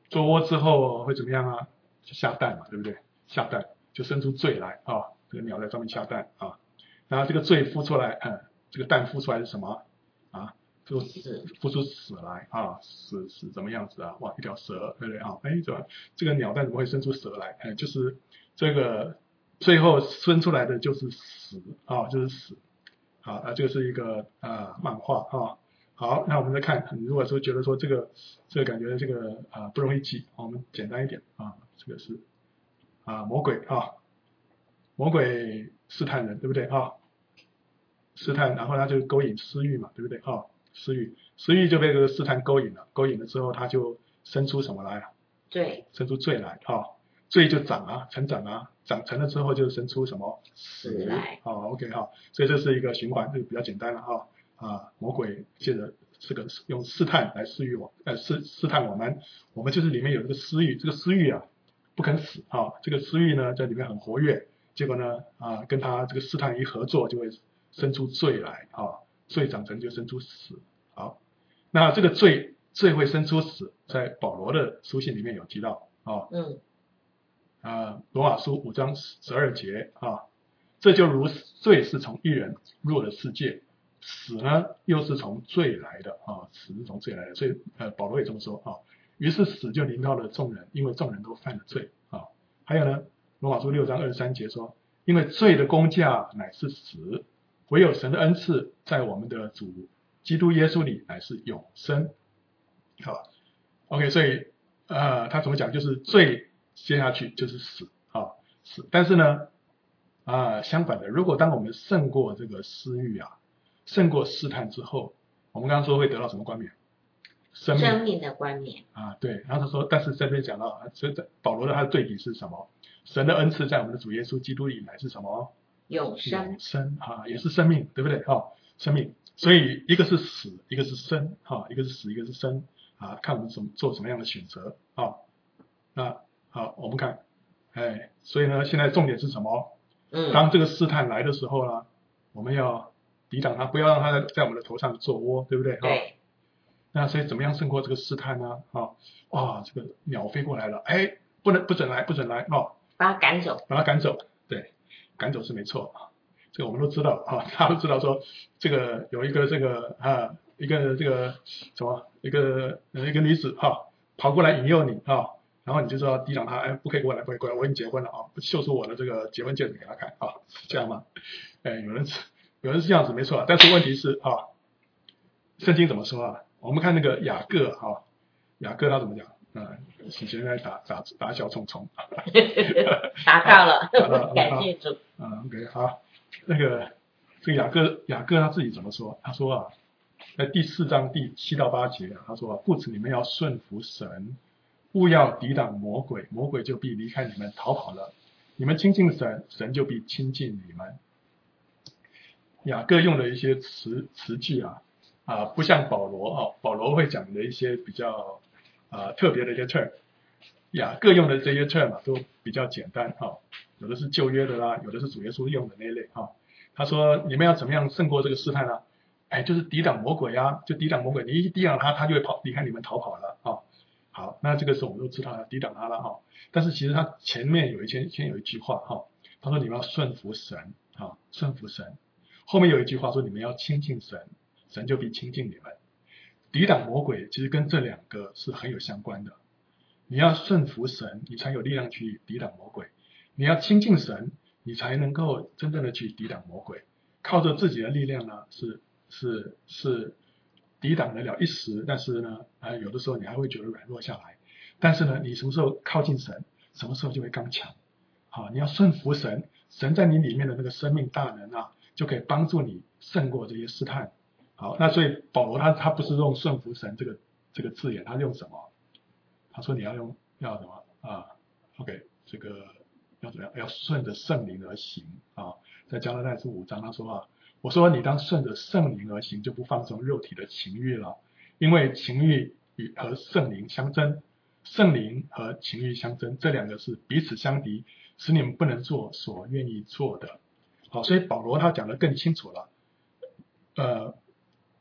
S1: 做窝之后会怎么样啊？就下蛋嘛，对不对？下蛋就生出穗来啊，这个鸟在上面下蛋啊，然后这个穗孵出来，这个蛋孵出来是什么啊？就孵出屎来啊，屎怎么样子啊？哇，一条蛇，对不对啊？哎，这个鸟蛋怎么会生出蛇来？就是这个最后生出来的就是屎啊，就是屎。好，这个是一个漫画啊。好，那我们再看，你如果说觉得说这个感觉这个不容易记，我们简单一点啊。这个是魔鬼啊，魔鬼试探人，对不对啊？试探，然后他就勾引私欲嘛，对不对啊？私欲就被这个试探勾引了，勾引了之后他就生出什么来啊？
S2: 对，
S1: 生出罪来啊，罪就长啊，成长啊，长成了之后就生出什么
S2: 死来。
S1: OK 哈，所以这是一个循环，这个比较简单了魔鬼借着这个用试探来试探我们，我们就是里面有这个私欲，这个私欲啊不肯死啊，这个私欲呢在里面很活跃，结果呢跟他这个试探一合作就会生出罪来啊，罪长成就生出死。好，那这个罪会生出死，在保罗的书信里面有提到啊。罗马书5章12节啊，这就如罪是从一人入了世界，死呢又是从罪来的啊，死是从罪来的，所以保罗也这么说啊。于是死就临到了众人，因为众人都犯了罪啊。还有呢，罗马书6章23节说，因为罪的工价乃是死，唯有神的恩赐在我们的主基督耶稣里乃是永生。好 ，OK， 所以他怎么讲？就是罪接下去就是死啊，死。但是呢相反的，如果当我们胜过这个私欲胜过试探之后，我们刚刚说会得到什么冠冕？
S2: 生命的冠冕
S1: 对。然后他说，但是这边讲到，保罗的他的对比是什么？神的恩赐在我们的主耶稣基督里乃是什么？
S2: 永生
S1: 也是生命，对不对生命。所以一个是死，一个是生一个是死，一个是生看我们做什么样的选择那好，我们看所以呢，现在重点是什么？当这个试探来的时候呢，我们要抵挡它，不要让它在我们的头上做窝，对不对？
S2: 对。
S1: 那所以怎么样胜过这个试探呢？这个鸟飞过来了，不准来
S2: 把它赶走，
S1: 对，赶走是没错这个我们都知道大家都知道说这个有一个这个一个这个什么一个女子跑过来引诱你然后你就知道抵挡她，不可以过来，不可以过来，我已经结婚了秀出我的这个结婚戒指给她看是这样吗？有人是这样子没错但是问题是圣经怎么说我们看那个雅各雅各他怎么讲以前在打小虫虫
S2: 达到了感谢主
S1: OK 好，这个雅各他自己怎么说？他说在第4章第7到8节他说故此你们要顺服神，勿要抵挡魔鬼，魔鬼就必离开你们逃跑了。你们亲近神，神就必亲近你们。雅各用了一些词句不像保罗保罗会讲的一些比较特别的一些 term， 雅各用的这些 term 都比较简单有的是旧约的啦，有的是主耶稣用的那一类他说你们要怎么样胜过这个试探呢？就是抵挡魔鬼就抵挡魔鬼，你一抵挡他，他就会离开你们逃跑了好，那这个时候我们都知道抵挡他了但是其实他前面有一句话他说你们要顺服神顺服神。后面有一句话说你们要亲近神，神就必亲近你们。抵挡魔鬼其实跟这两个是很有相关的。你要顺服神，你才有力量去抵挡魔鬼；你要亲近神，你才能够真正的去抵挡魔鬼。靠着自己的力量呢，是抵挡得了一时，但是呢有的时候你还会觉得软弱下来。但是呢，你什么时候靠近神，什么时候就会刚强。你要顺服神，神在你里面的那个生命大能就可以帮助你胜过这些试探。好，那所以保罗他不是用顺服神这个字眼，他用什么？他说你要什么OK， 这个要怎么样？要顺着圣灵而行在加拉太书5章他说我说你当顺着圣灵而行，就不放纵肉体的情欲了，因为情欲和圣灵相争，圣灵和情欲相争，这两个是彼此相敌，使你们不能做所愿意做的。好，所以保罗他讲得更清楚了。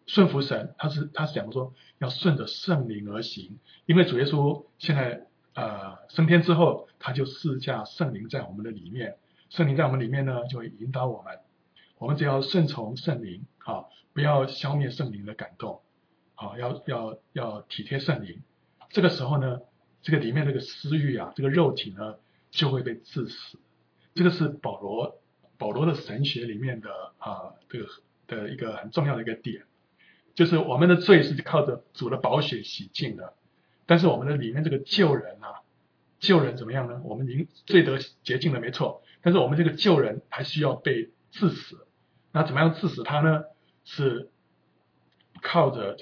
S1: 顺服神，他是讲说要顺着圣灵而行，因为主耶稣现在升天之后，他就赐下圣灵在我们的里面，圣灵在我们里面呢就会引导我们，我们只要顺从圣灵啊，不要消灭圣灵的感动啊，要体贴圣灵。这个时候呢，这个里面这个私欲啊，这个肉体呢就会被治死。这个是保罗的神学里面的这个的一个很重要的一个点，就是我们的罪是靠着主的宝血洗净的，但是我们的里面这个旧人怎么样呢？我们已经罪得洁净了，没错，但是我们这个旧人还需要被治死。那怎么样治死他呢？是靠着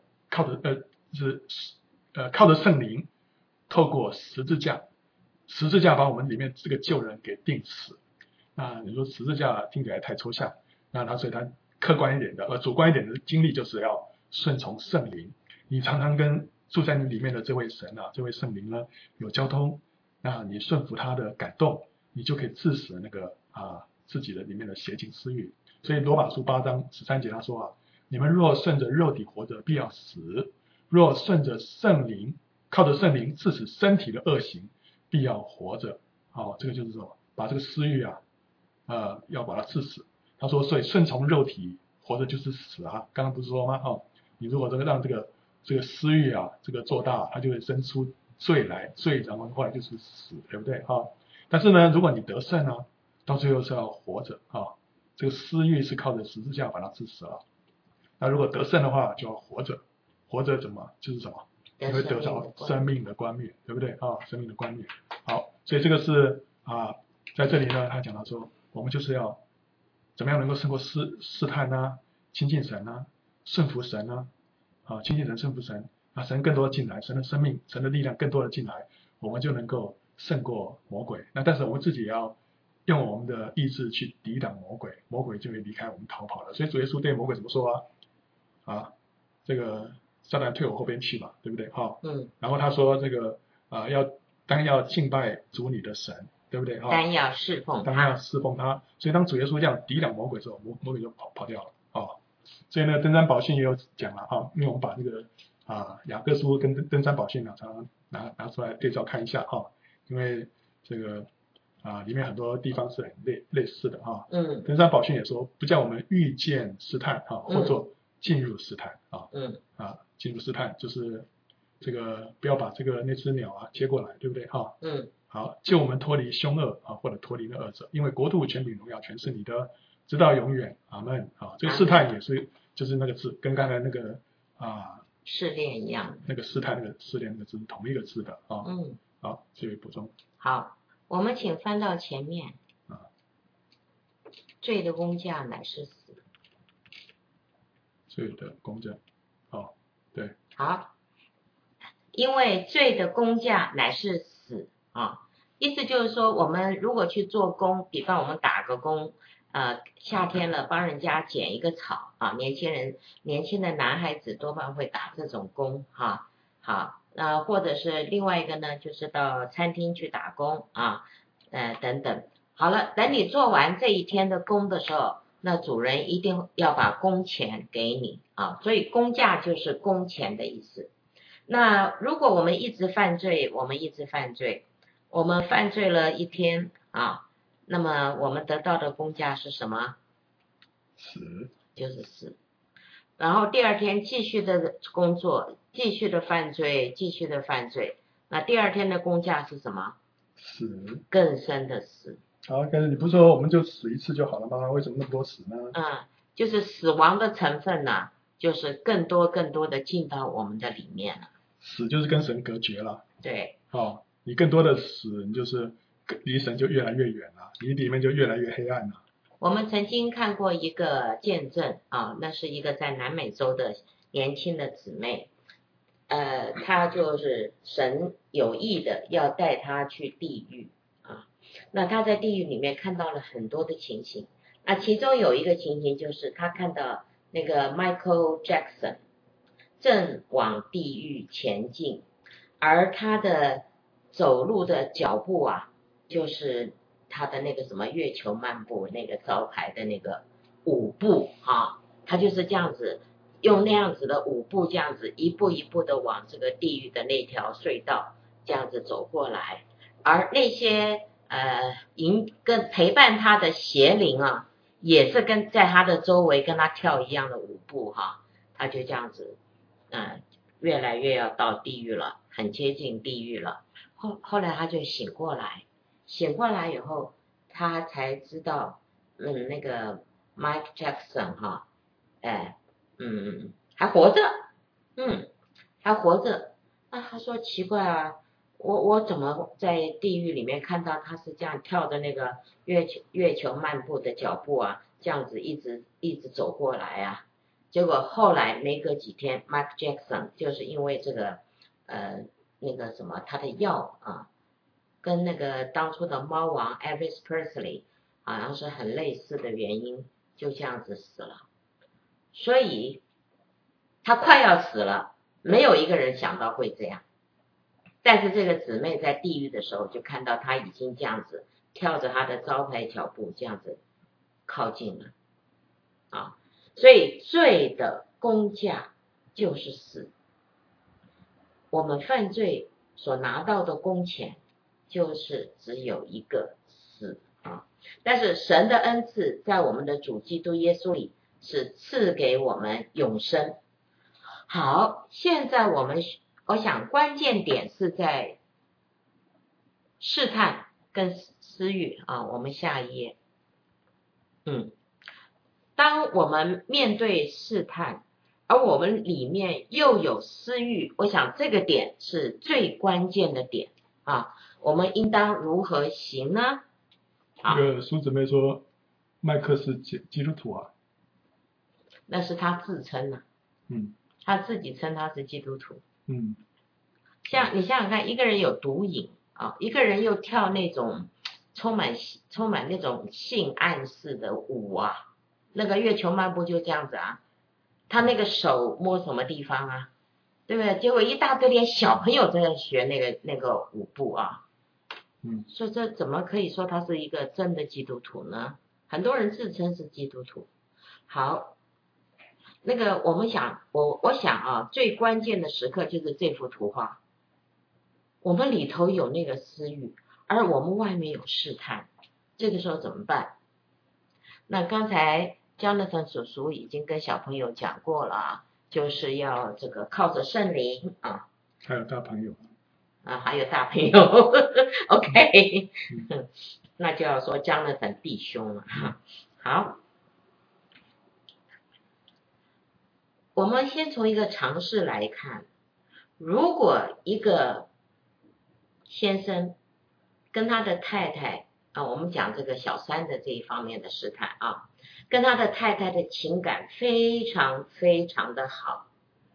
S1: 圣灵，透过十字架把我们里面这个旧人给钉死。那你说十字架听起来太抽象，所以他客观一点的主观一点的经历就是要顺从圣灵。你常常跟住在你里面的这位神这位圣灵呢有交通，那你顺服他的感动，你就可以治死那个自己的里面的邪情私欲。所以罗马书8章13节他说你们若顺着肉体活着，必要死；若顺着圣灵，靠着圣灵治死身体的恶行，必要活着。这个就是说把这个私欲要把它治死。他说，所以顺从肉体活着就是死刚刚不是说吗？你如果让这个私欲这个做大，它就会生出罪来，罪然后后来就是死，对不对但是呢，如果你得胜到最后是要活着这个私欲是靠着十字架把它治死了。那如果得胜的话，就要活着，活着怎么就是什么？你会得着生命的冠冕，对不对生命的冠冕。好，所以这个是在这里呢，他讲到说，我们就是要怎么样能够胜过试探亲近神顺服神亲近神顺服神神更多的进来，神的生命神的力量更多的进来，我们就能够胜过魔鬼。那但是我们自己也要用我们的意志去抵挡魔鬼，魔鬼就会离开我们逃跑了。所以主耶稣对魔鬼怎么说这个撒旦退我后边去嘛，对不对然后他说这个当要敬拜主你的神，对不对
S2: 单要侍奉
S1: 他。所以当主耶稣这样抵挡魔鬼之后，魔鬼就跑掉了所以呢，登山宝训也有讲了因为我们把这个雅各书跟登山宝训常常拿出来对照看一下因为这个里面很多地方是很类似的登山宝训也说，不叫我们遇见试探或者进入试探进入试探就是这个不要把那只鸟接过来，对不对好，救我们脱离凶恶或者脱离那恶者，因为国度、权柄、荣耀全是你的，直到永远。阿们这个试探也是就是那个字，跟刚才那个
S2: 试炼一样，
S1: 那个试探那个试炼那个字是同一个字的好，这位补充。
S2: 好，我们请翻到前面罪的工价乃是死。
S1: 罪的工价对。
S2: 好，因为罪的工价乃是死意思就是说，我们如果去做工，比方我们打个工夏天了帮人家剪一个草年轻的男孩子多半会打这种工好，或者是另外一个呢，就是到餐厅去打工等等。好了，等你做完这一天的工的时候，那主人一定要把工钱给你所以工价就是工钱的意思。那如果我们一直犯罪，我们犯罪了一天那么我们得到的工价是什么？
S1: 死，
S2: 就是死。然后第二天继续的工作，继续的犯罪，那第二天的工价是什么？
S1: 死，
S2: 更深的死。
S1: 好，但是你不是说我们就死一次就好了吗？为什么那么多死呢？
S2: 就是死亡的成分就是更多的进到我们的里面了。
S1: 死就是跟神隔绝了。
S2: 对。
S1: 你更多的死，你就是离神就越来越远了，你里面就越来越黑暗了。
S2: 我们曾经看过一个见证那是一个在南美洲的年轻的姊妹，她就是神有意的要带她去地狱那她在地狱里面看到了很多的情形，那其中有一个情形就是她看到那个 Michael Jackson 正往地狱前进，而他的走路的脚步就是他的那个什么月球漫步那个招牌的那个舞步他就是这样子用那样子的舞步这样子一步一步的往这个地狱的那条隧道这样子走过来，而那些跟陪伴他的邪灵啊，也是跟在他的周围跟他跳一样的舞步哈，他就这样子越来越要到地狱了，很接近地狱了。后来他就醒过来以后，他才知道那个 Mike Jackson 哈，还活着，还活着。他说奇怪啊，我怎么在地狱里面看到他是这样跳着那个月球漫步的脚步啊，这样子一直走过来啊。结果后来没隔几天 ，Mike Jackson 就是因为这个那个什么他的药啊，跟那个当初的猫王 Elvis Presley 好像是很类似的原因，就这样子死了。所以他快要死了，没有一个人想到会这样。但是这个姊妹在地狱的时候就看到他已经这样子跳着他的招牌脚步这样子靠近了啊，所以罪的工价就是死。我们犯罪所拿到的工钱就是只有一个死啊。但是神的恩赐在我们的主基督耶稣里是赐给我们永生。好，现在我想关键点是在试探跟私欲啊，我们下一页。当我们面对试探，而我们里面又有私欲，我想这个点是最关键的点啊。我们应当如何行呢？
S1: 这个苏姊妹说，麦克是基督徒啊。
S2: 那是他自称啊。他自己称他是基督徒。像你想想看，一个人有毒瘾啊，一个人又跳那种充满那种性暗示的舞啊，那个月球漫步就这样子啊，他那个手摸什么地方啊，对不对？结果一大堆连小朋友都在学那个舞步啊。所以这怎么可以说他是一个真的基督徒呢？很多人自称是基督徒。好，那个我想啊，最关键的时刻就是这幅图画。我们里头有那个私欲，而我们外面有试探，这个时候怎么办？那刚才 Jonathan 叔叔已经跟小朋友讲过了，就是要这个靠着圣灵啊。
S1: 还有大朋友
S2: 还有大朋友OK 那就要说 Jonathan 弟兄了。好，我们先从一个常识来看，如果一个先生跟他的太太我们讲这个小三的这一方面的试探啊，跟他的太太的情感非常非常的好，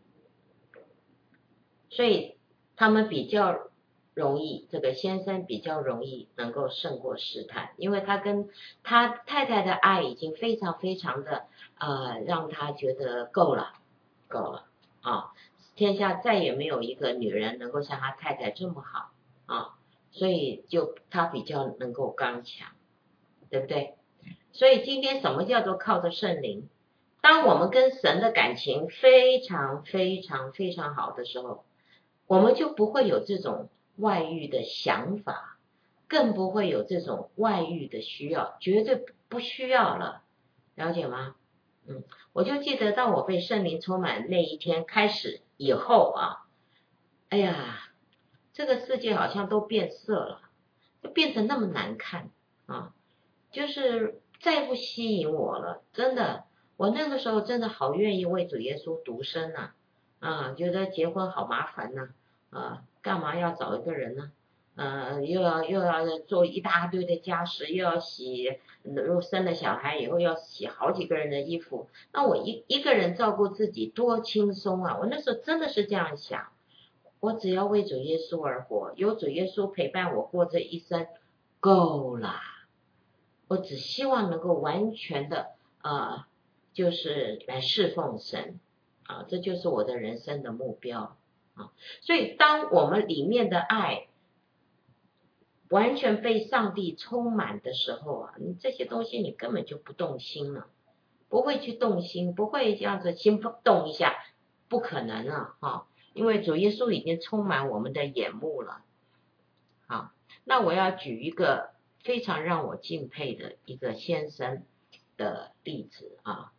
S2: 所以他们比较容易，这个先生比较容易能够胜过试探，因为他跟他太太的爱已经非常非常的让他觉得够了啊，天下再也没有一个女人能够像他太太这么好啊，所以就他比较能够刚强，对不对？所以今天什么叫做靠着圣灵？当我们跟神的感情非常非常非常好的时候，我们就不会有这种外遇的想法，更不会有这种外遇的需要，绝对不需要了，了解吗？我就记得当我被圣灵充满那一天开始以后啊，哎呀，这个世界好像都变色了，就变成那么难看啊，就是再不吸引我了，真的，我那个时候真的好愿意为主耶稣独身觉得结婚好麻烦干嘛要找一个人呢？又要做一大堆的家事，又要洗，如果生了小孩以后要洗好几个人的衣服，那我一个人照顾自己多轻松啊！我那时候真的是这样想，我只要为主耶稣而活，有主耶稣陪伴我过这一生，够了。我只希望能够完全的就是来侍奉神这就是我的人生的目标所以当我们里面的爱完全被上帝充满的时候你这些东西你根本就不动心了不会去动心，不会这样子心动一下，不可能啊哈，因为主耶稣已经充满我们的眼目了。好，那我要举一个非常让我敬佩的一个先生的例子啊。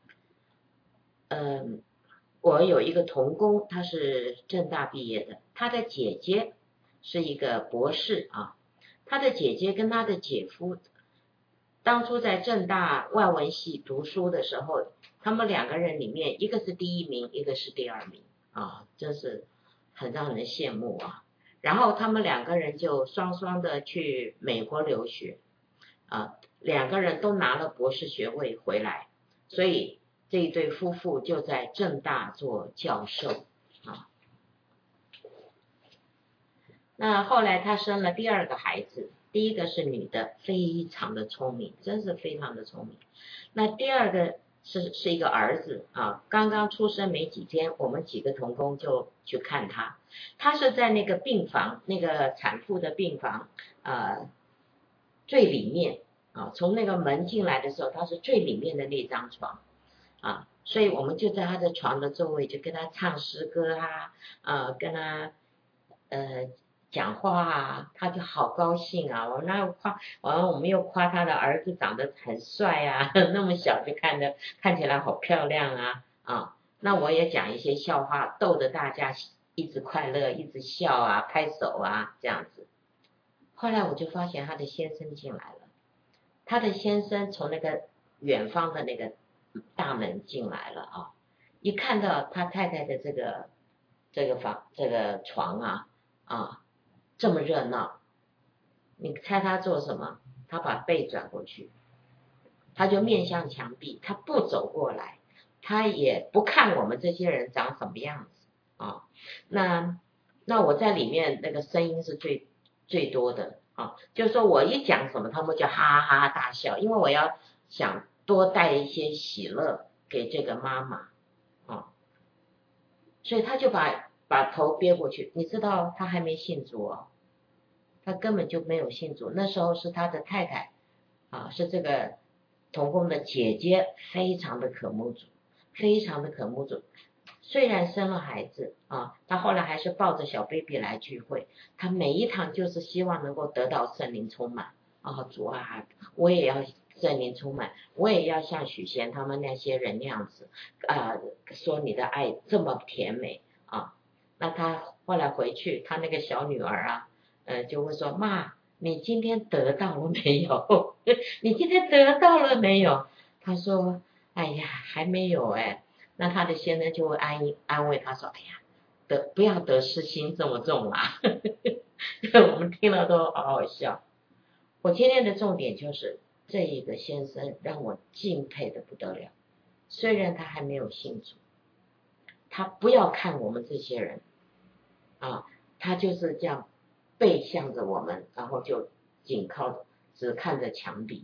S2: 我有一个同工，他是政大毕业的，他的姐姐是一个博士啊。他的姐姐跟他的姐夫当初在政大外文系读书的时候，他们两个人里面，一个是第一名，一个是第二名啊，真是很让人羡慕啊。然后他们两个人就双双的去美国留学啊，两个人都拿了博士学位回来，所以这一对夫妇就在政大做教授啊。那后来他生了第二个孩子，第一个是女的，非常的聪明，真是非常的聪明。那第二个是一个儿子啊，刚刚出生没几天，我们几个同工就去看他，他是在那个病房，那个产妇的病房最里面啊，从那个门进来的时候，他是最里面的那张床啊，所以我们就在他的床的周围就跟他唱诗歌跟他讲话啊，他就好高兴啊。我那夸完，我们又夸他的儿子长得很帅啊，那么小就看起来好漂亮啊。那我也讲一些笑话，逗得大家一直快乐，一直笑啊，拍手啊，这样子。后来我就发现他的先生进来了，他的先生从那个远方的那个大门进来了啊，一看到他太太的这个床啊这么热闹，你猜他做什么？他把背转过去，他就面向墙壁，他不走过来，他也不看我们这些人长什么样子啊。那我在里面那个声音是最多的啊，就是说我一讲什么，他们就哈哈哈哈大笑，因为我要想多带一些喜乐给这个妈妈啊，所以他就把头憋过去。你知道他还没信主哦，他根本就没有信主，那时候是他的太太啊，是这个同工的姐姐，非常的渴慕主，非常的渴慕主。虽然生了孩子啊，他后来还是抱着小 baby 来聚会，他每一堂就是希望能够得到圣灵充满啊，主啊，我也要圣灵充满，我也要像许贤他们那些人那样子说你的爱这么甜美啊。那他后来回去，他那个小女儿就会说，妈，你今天得到了没有？你今天得到了没有？他说，哎呀，还没有哎。那他的先生就会安慰他说，哎呀，不要得失心这么重啦。我们听了都好好笑。我今天的重点就是这一个先生让我敬佩的不得了，虽然他还没有信主，他不要看我们这些人啊，他就是这样背向着我们，然后就只看着墙壁。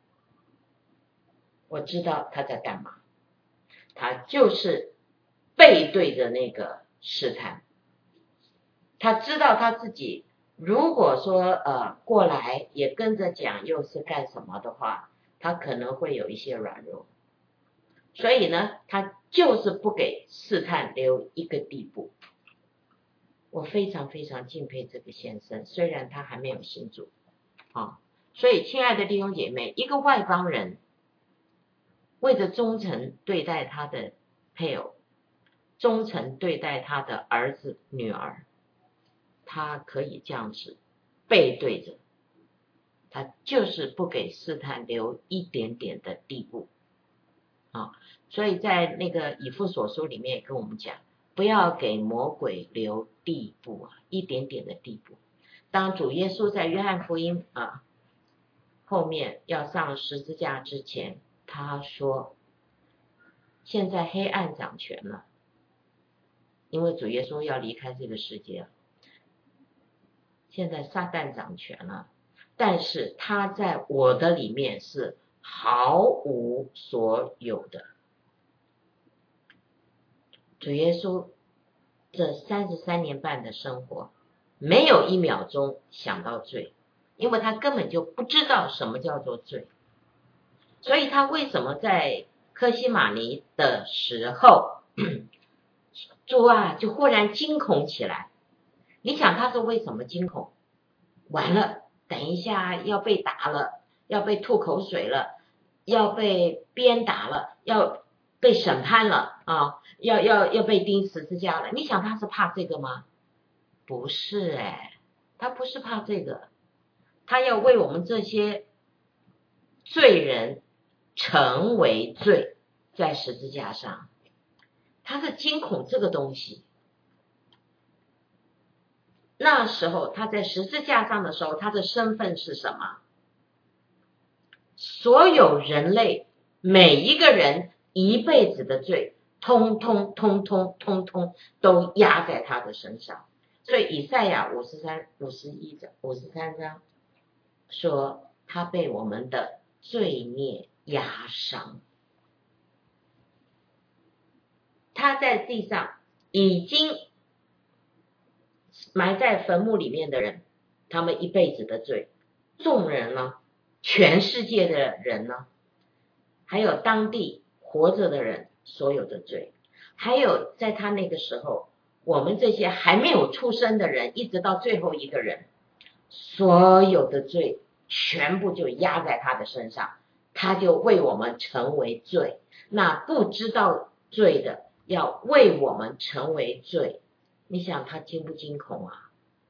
S2: 我知道他在干嘛，他就是背对着那个试探。他知道他自己如果说过来也跟着讲又是干什么的话，他可能会有一些软弱，所以呢，他就是不给试探留一个地步。我非常非常敬佩这个先生，虽然他还没有信主啊。所以亲爱的弟兄姐妹，一个外邦人为着忠诚对待他的配偶，忠诚对待他的儿子女儿，他可以这样子背对着，他就是不给试探留一点点的地步啊。所以在那个以弗所书里面也跟我们讲，不要给魔鬼留地步一点点的地步。当主耶稣在约翰福音后面要上十字架之前，他说现在黑暗掌权了，因为主耶稣要离开这个世界了，现在撒旦掌权了，但是他在我的里面是毫无所有的。主耶稣这33年半的生活，没有1秒钟想到罪，因为他根本就不知道什么叫做罪。所以他为什么在科西玛尼的时候，主啊就忽然惊恐起来。你想他是为什么惊恐？完了，等一下要被打了，要被吐口水了，要被鞭打了，要被审判了啊，要被钉十字架了。你想他是怕这个吗？不是他不是怕这个，他要为我们这些罪人成为罪，在十字架上，他是惊恐这个东西。那时候他在十字架上的时候，他的身份是什么？所有人类每一个人一辈子的罪，通通都压在他的身上。所以以赛亚51章、53章说，他被我们的罪孽压伤。他在地上已经埋在坟墓里面的人，他们一辈子的罪，众人呢，全世界的人呢，还有当地活着的人所有的罪，还有在他那个时候，我们这些还没有出生的人，一直到最后一个人，所有的罪全部就压在他的身上，他就为我们成为罪。那不知道罪的要为我们成为罪，你想他惊不惊恐啊？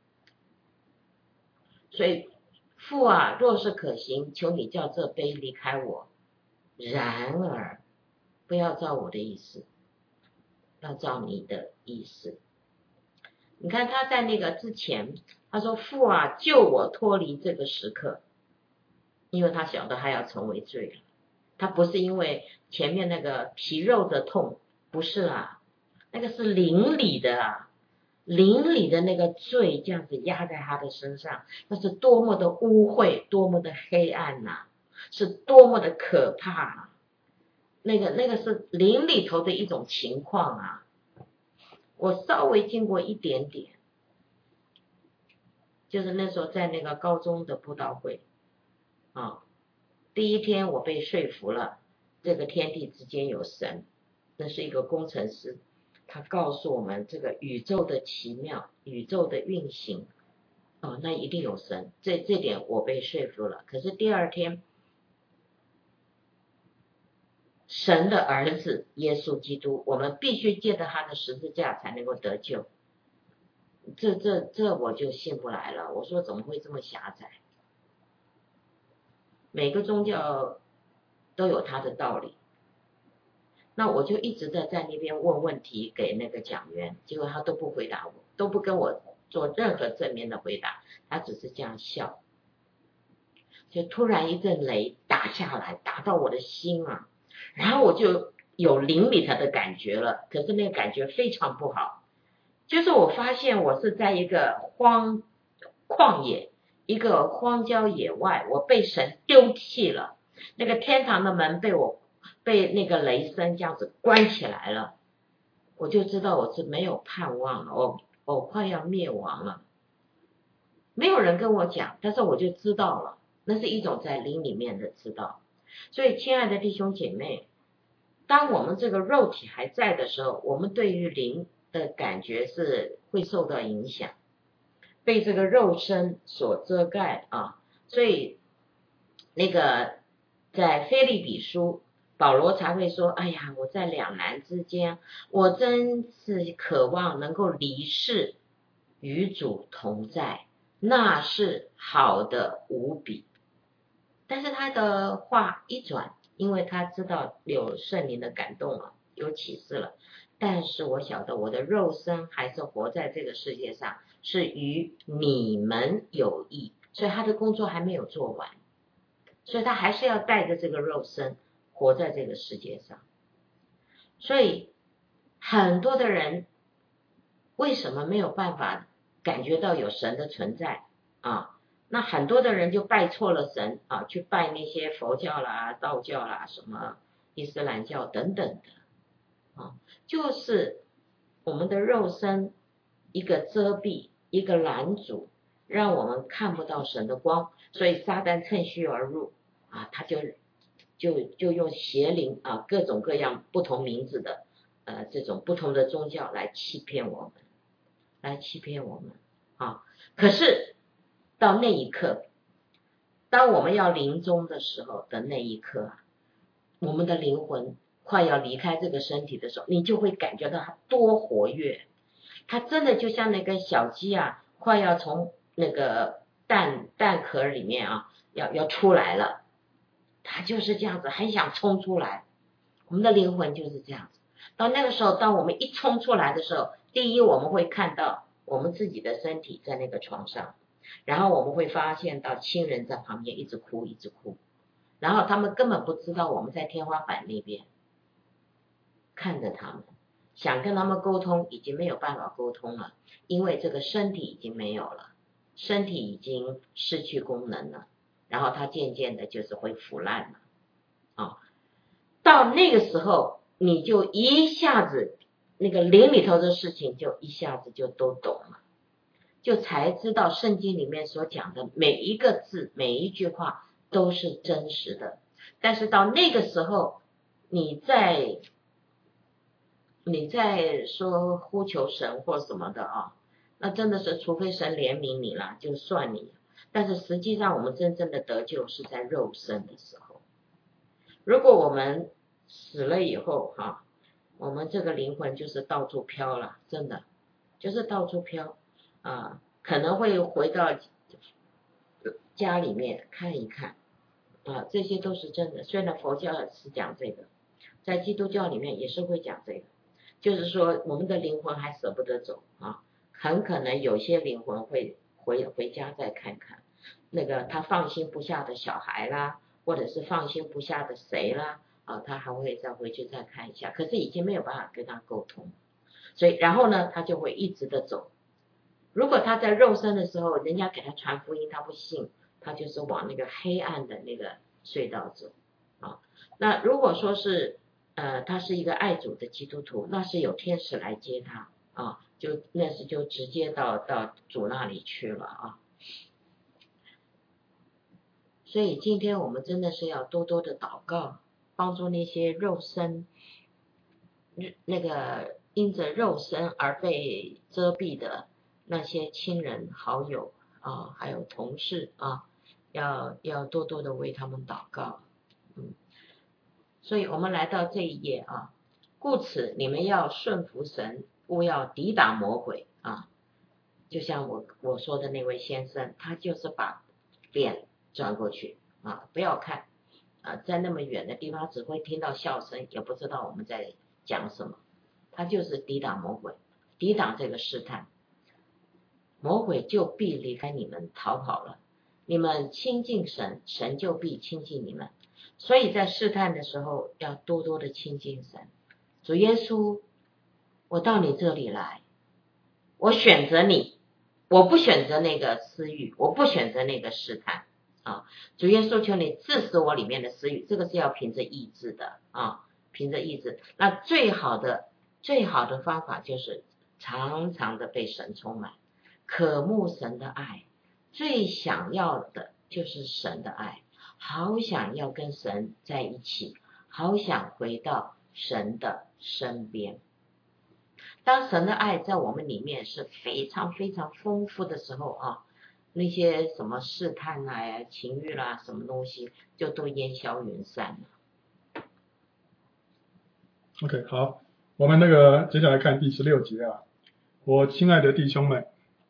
S2: 所以父啊，若是可行，求你叫这杯离开我，然而不要照我的意思，要照你的意思。你看他在那个之前，他说父啊，救我脱离这个时刻，因为他晓得他要成为罪了。他不是因为前面那个皮肉的痛，不是啊，那个是灵里的啊，灵里的那个罪这样子压在他的身上，那是多么的污秽，多么的黑暗啊，是多么的可怕啊。那个是灵里头的一种情况啊。我稍微经过一点点，就是那时候在那个高中的布道会啊，第一天我被说服了，这个天地之间有神，那是一个工程师，他告诉我们这个宇宙的奇妙，宇宙的运行，那一定有神，这点我被说服了。可是第二天，神的儿子耶稣基督，我们必须借着他的十字架才能够得救，这我就信不来了。我说怎么会这么狭窄？每个宗教都有他的道理。那我就一直在那边问问题给那个讲员，结果他都不回答我，都不跟我做任何正面的回答，他只是这样笑。就突然一阵雷打下来，打到我的心啊，然后我就有灵里头的感觉了，可是那个感觉非常不好，就是我发现我是在一个旷野，一个荒郊野外，我被神丢弃了，那个天堂的门被那个雷声这样子关起来了，我就知道我是没有盼望了，我快要灭亡了。没有人跟我讲，但是我就知道了，那是一种在灵里面的知道。所以亲爱的弟兄姐妹，当我们这个肉体还在的时候，我们对于灵的感觉是会受到影响，被这个肉身所遮盖啊。所以那个在腓立比书，保罗才会说，哎呀，我在两难之间，我真是渴望能够离世与主同在，那是好的无比。但是他的话一转，因为他知道有圣灵的感动了，有启示了，但是我晓得我的肉身还是活在这个世界上，是与你们有益，所以他的工作还没有做完，所以他还是要带着这个肉身活在这个世界上。所以很多的人为什么没有办法感觉到有神的存在啊？那很多的人就拜错了神啊，去拜那些佛教啦、道教啦、什么伊斯兰教等等的啊，就是我们的肉身一个遮蔽，一个拦阻，让我们看不到神的光，所以撒旦趁虚而入啊，他就就用邪灵啊，各种各样不同名字的这种不同的宗教来欺骗我们啊。可是到那一刻，当我们要临终的时候的那一刻啊，我们的灵魂快要离开这个身体的时候，你就会感觉到它多活跃，它真的就像那个小鸡啊，快要从那个蛋壳里面啊要出来了，它就是这样子，很想冲出来。我们的灵魂就是这样子。到那个时候，当我们一冲出来的时候，第一我们会看到我们自己的身体在那个床上，然后我们会发现到亲人在旁边一直哭，然后他们根本不知道我们在天花板那边看着他们，想跟他们沟通，已经没有办法沟通了，因为这个身体已经没有了，身体已经失去功能了，然后它渐渐的就是会腐烂了啊。到那个时候，你就一下子那个灵里头的事情就一下子就都懂了，就才知道圣经里面所讲的每一个字每一句话都是真实的。但是到那个时候，你在说呼求神或什么的啊，那真的是除非神怜悯你了就算你，但是实际上我们真正的得救是在肉身的时候。如果我们死了以后哈，我们这个灵魂就是到处飘了，真的就是到处飘啊，可能会回到家里面看一看啊，这些都是真的。虽然佛教是讲这个，在基督教里面也是会讲这个，就是说我们的灵魂还舍不得走啊，很可能有些灵魂会回家再看看那个他放心不下的小孩啦，或者是放心不下的谁啦啊，他还会再回去再看一下，可是已经没有办法跟他沟通，所以然后呢他就会一直的走。如果他在肉身的时候人家给他传福音他不信，他就是往那个黑暗的那个隧道走啊。那如果说是他是一个爱主的基督徒，那是有天使来接他啊，那是就直接到主那里去了啊。所以今天我们真的是要多多的祷告，帮助那些肉身那个因着肉身而被遮蔽的那些亲人好友啊，还有同事啊，要多多的为他们祷告。所以我们来到这一页啊，故此你们要顺服神，不要抵挡魔鬼啊。就像我说的那位先生，他就是把脸转过去啊，不要看啊，在那么远的地方只会听到笑声，也不知道我们在讲什么。他就是抵挡魔鬼，抵挡这个试探，魔鬼就必离开你们逃跑了。你们亲近神，神就必亲近你们。所以在试探的时候要多多的亲近神。主耶稣，我到你这里来，我选择你，我不选择那个私欲，我不选择那个试探啊。主耶稣，求你治死我里面的私欲，这个是要凭着意志的啊，凭着意志。那最好的方法就是常常的被神充满，渴慕神的爱，最想要的就是神的爱，好想要跟神在一起，好想回到神的身边。当神的爱在我们里面是非常非常丰富的时候啊，那些什么试探啊、情欲啦、什么东西就都烟消云散了。
S1: OK， 好，我们接下来看第16节啊。我亲爱的弟兄们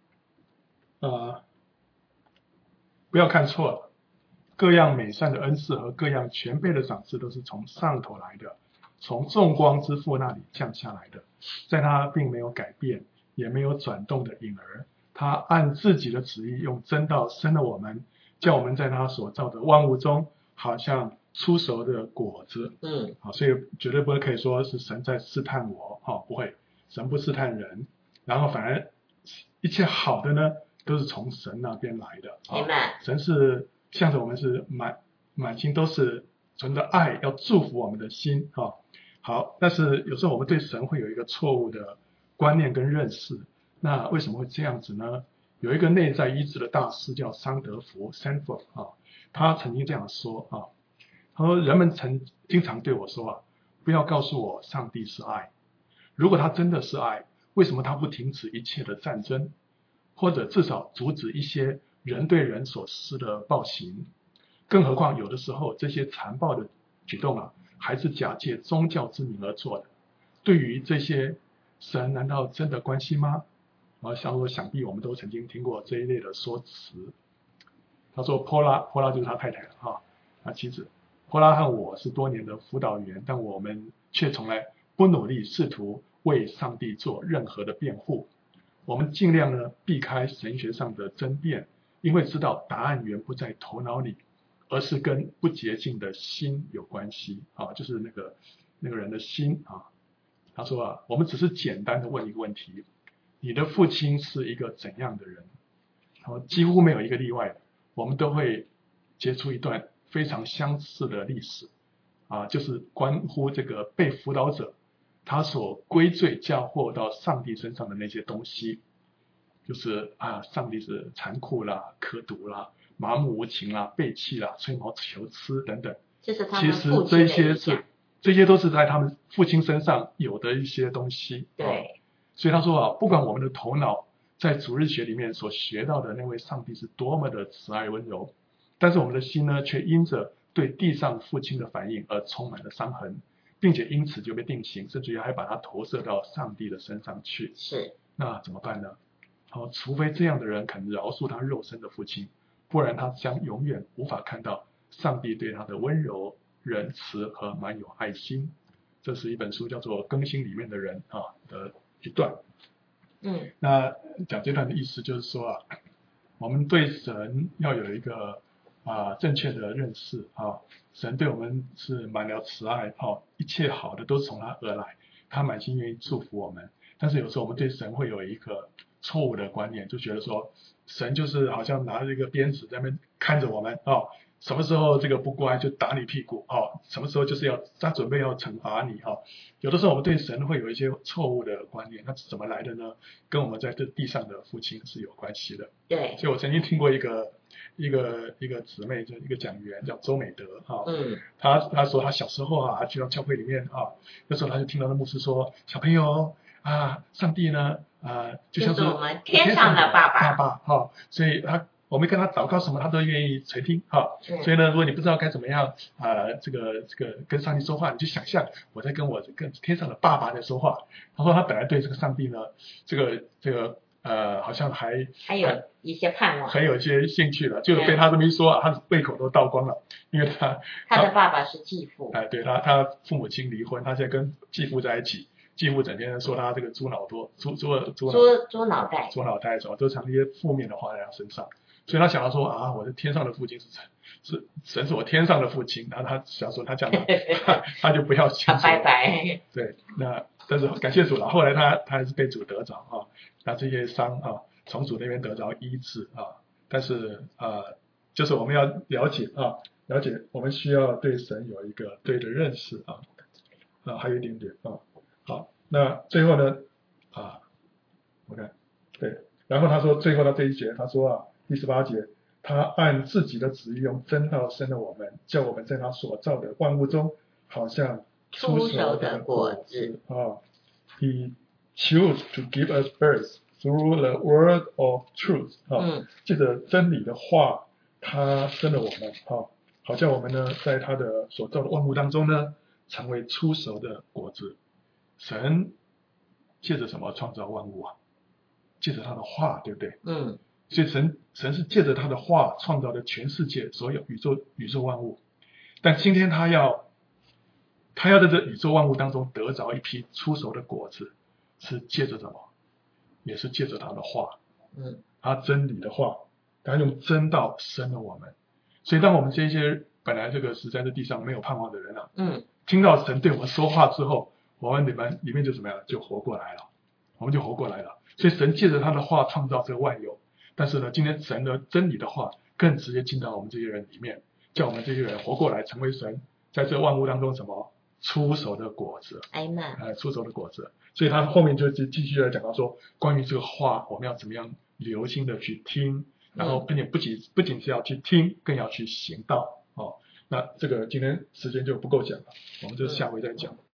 S1: 不要看错了，各样美善的恩赐和各样全备的赏赐都是从上头来的，从众光之父那里降下来的，在他并没有改变也没有转动的影儿，他按自己的旨意用真道生了我们，叫我们在他所造的万物中好像出熟的果子。所以绝对不可以说是神在试探我，不会，神不试探人，然后反而一切好的呢都是从神那边来的。神是向着我们是满心都是存的爱，要祝福我们的心。好，但是有时候我们对神会有一个错误的观念跟认识，那为什么会这样子呢？有一个内在医治的大师叫桑德福 Sanford 他曾经这样说他说人们经常对我说不要告诉我上帝是爱，如果他真的是爱，为什么他不停止一切的战争，或者至少阻止一些人对人所施的暴行？更何况有的时候这些残暴的举动还是假借宗教之名而做的。对于这些，神难道真的关心吗？想必我们都曾经听过这一类的说辞。他说波拉就是他太太他妻子。波拉和我是多年的辅导员，但我们却从来不努力试图为上帝做任何的辩护。我们尽量呢避开神学上的争辩，因为知道答案原不在头脑里，而是跟不洁净的心有关系就是那个人的心他说我们只是简单的问一个问题：你的父亲是一个怎样的人？几乎没有一个例外的，我们都会接触一段非常相似的历史就是关乎这个被辅导者他所归罪嫁祸到上帝身上的那些东西，就是上帝是残酷啦、刻毒啦、麻木无情啦、背弃啦、吹毛求疵等等。
S2: 这是他们
S1: 其实
S2: 父亲的影响。
S1: 这些都是在他们父亲身上有的一些东西。
S2: 对，
S1: 所以他说不管我们的头脑在主日学里面所学到的那位上帝是多么的慈爱温柔，但是我们的心呢，却因着对地上父亲的反应而充满了伤痕，并且因此就被定型，甚至于还把它投射到上帝的身上去。
S2: 是，
S1: 那怎么办呢？除非这样的人肯饶恕他肉身的父亲，不然他将永远无法看到上帝对他的温柔、仁慈和满有爱心。这是一本书叫做《更新里面的人》的一段。那讲这段的意思就是说我们对神要有一个正确的认识神对我们是满了慈爱一切好的都是从他而来，他满心愿意祝福我们。但是有时候我们对神会有一个错误的观念，就觉得说神就是好像拿着一个鞭子在那边看着我们什么时候这个不乖就打你屁股什么时候就是他准备要惩罚你有的时候我们对神会有一些错误的观念，那是怎么来的呢？跟我们在这地上的父亲是有关系的。
S2: 对，
S1: 所以我曾经听过一个姊妹，就一个讲员叫周美德她说她小时候她去到教会里面那时候她就听到那牧师说，小朋友上帝呢就像是
S2: 我们天上的爸
S1: 爸所以我们跟他祷告什么他都愿意垂听所以呢，如果你不知道该怎么样这个跟上帝说话，你就想象我在跟天上的爸爸在说话。他说他本来对这个上帝呢这个好像还
S2: 有一些盼望，
S1: 很有一些兴趣了，就被他这么一说他的胃口都倒光了，因为他
S2: 的爸爸是继父
S1: 对他父母亲离婚，他现在跟继父在一起，继父整天说他这个猪脑袋都常一些负面的话在他身上，所以他想要说我的天上的父亲是神是我天上的父亲，然后他想说他这样他就不要信
S2: 拜拜。
S1: 对，但是感谢主了，后来他还是被主得着那这些伤从主那边得着医治但是就是我们要了解我们需要对神有一个对的认识还有一点点好，那最后呢我看对，然后他说最后的这一节他说第18节，他按自己的旨意用真道生了我们，叫我们在他所造的万物中好像
S2: 出熟的果子
S1: He chose to give us birth through the word of truth 借着真理的话他生了我们好像我们呢在他的所造的万物当中呢成为出熟的果子。神借着什么创造万物借着他的话，对不对？所以神是借着他的话创造的全世界所有宇宙万物，但今天他要在这宇宙万物当中得着一批出熟的果子，是借着什么？也是借着他的话他真理的话，他用真道生了我们。所以当我们这些本来这个是在这地上没有盼望的人听到神对我们说话之后，我们里面就怎么样，就活过来了，我们就活过来了。所以神借着他的话创造这个万有，但是呢，今天神的真理的话更直接进到我们这些人里面，叫我们这些人活过来，成为神在这万物当中什么出熟的果子。出熟的果子。所以他后面就继续来讲到说，关于这个话我们要怎么样留心的去听，然后并且不仅是要去听，更要去行道那这个今天时间就不够讲了，我们就下回再讲。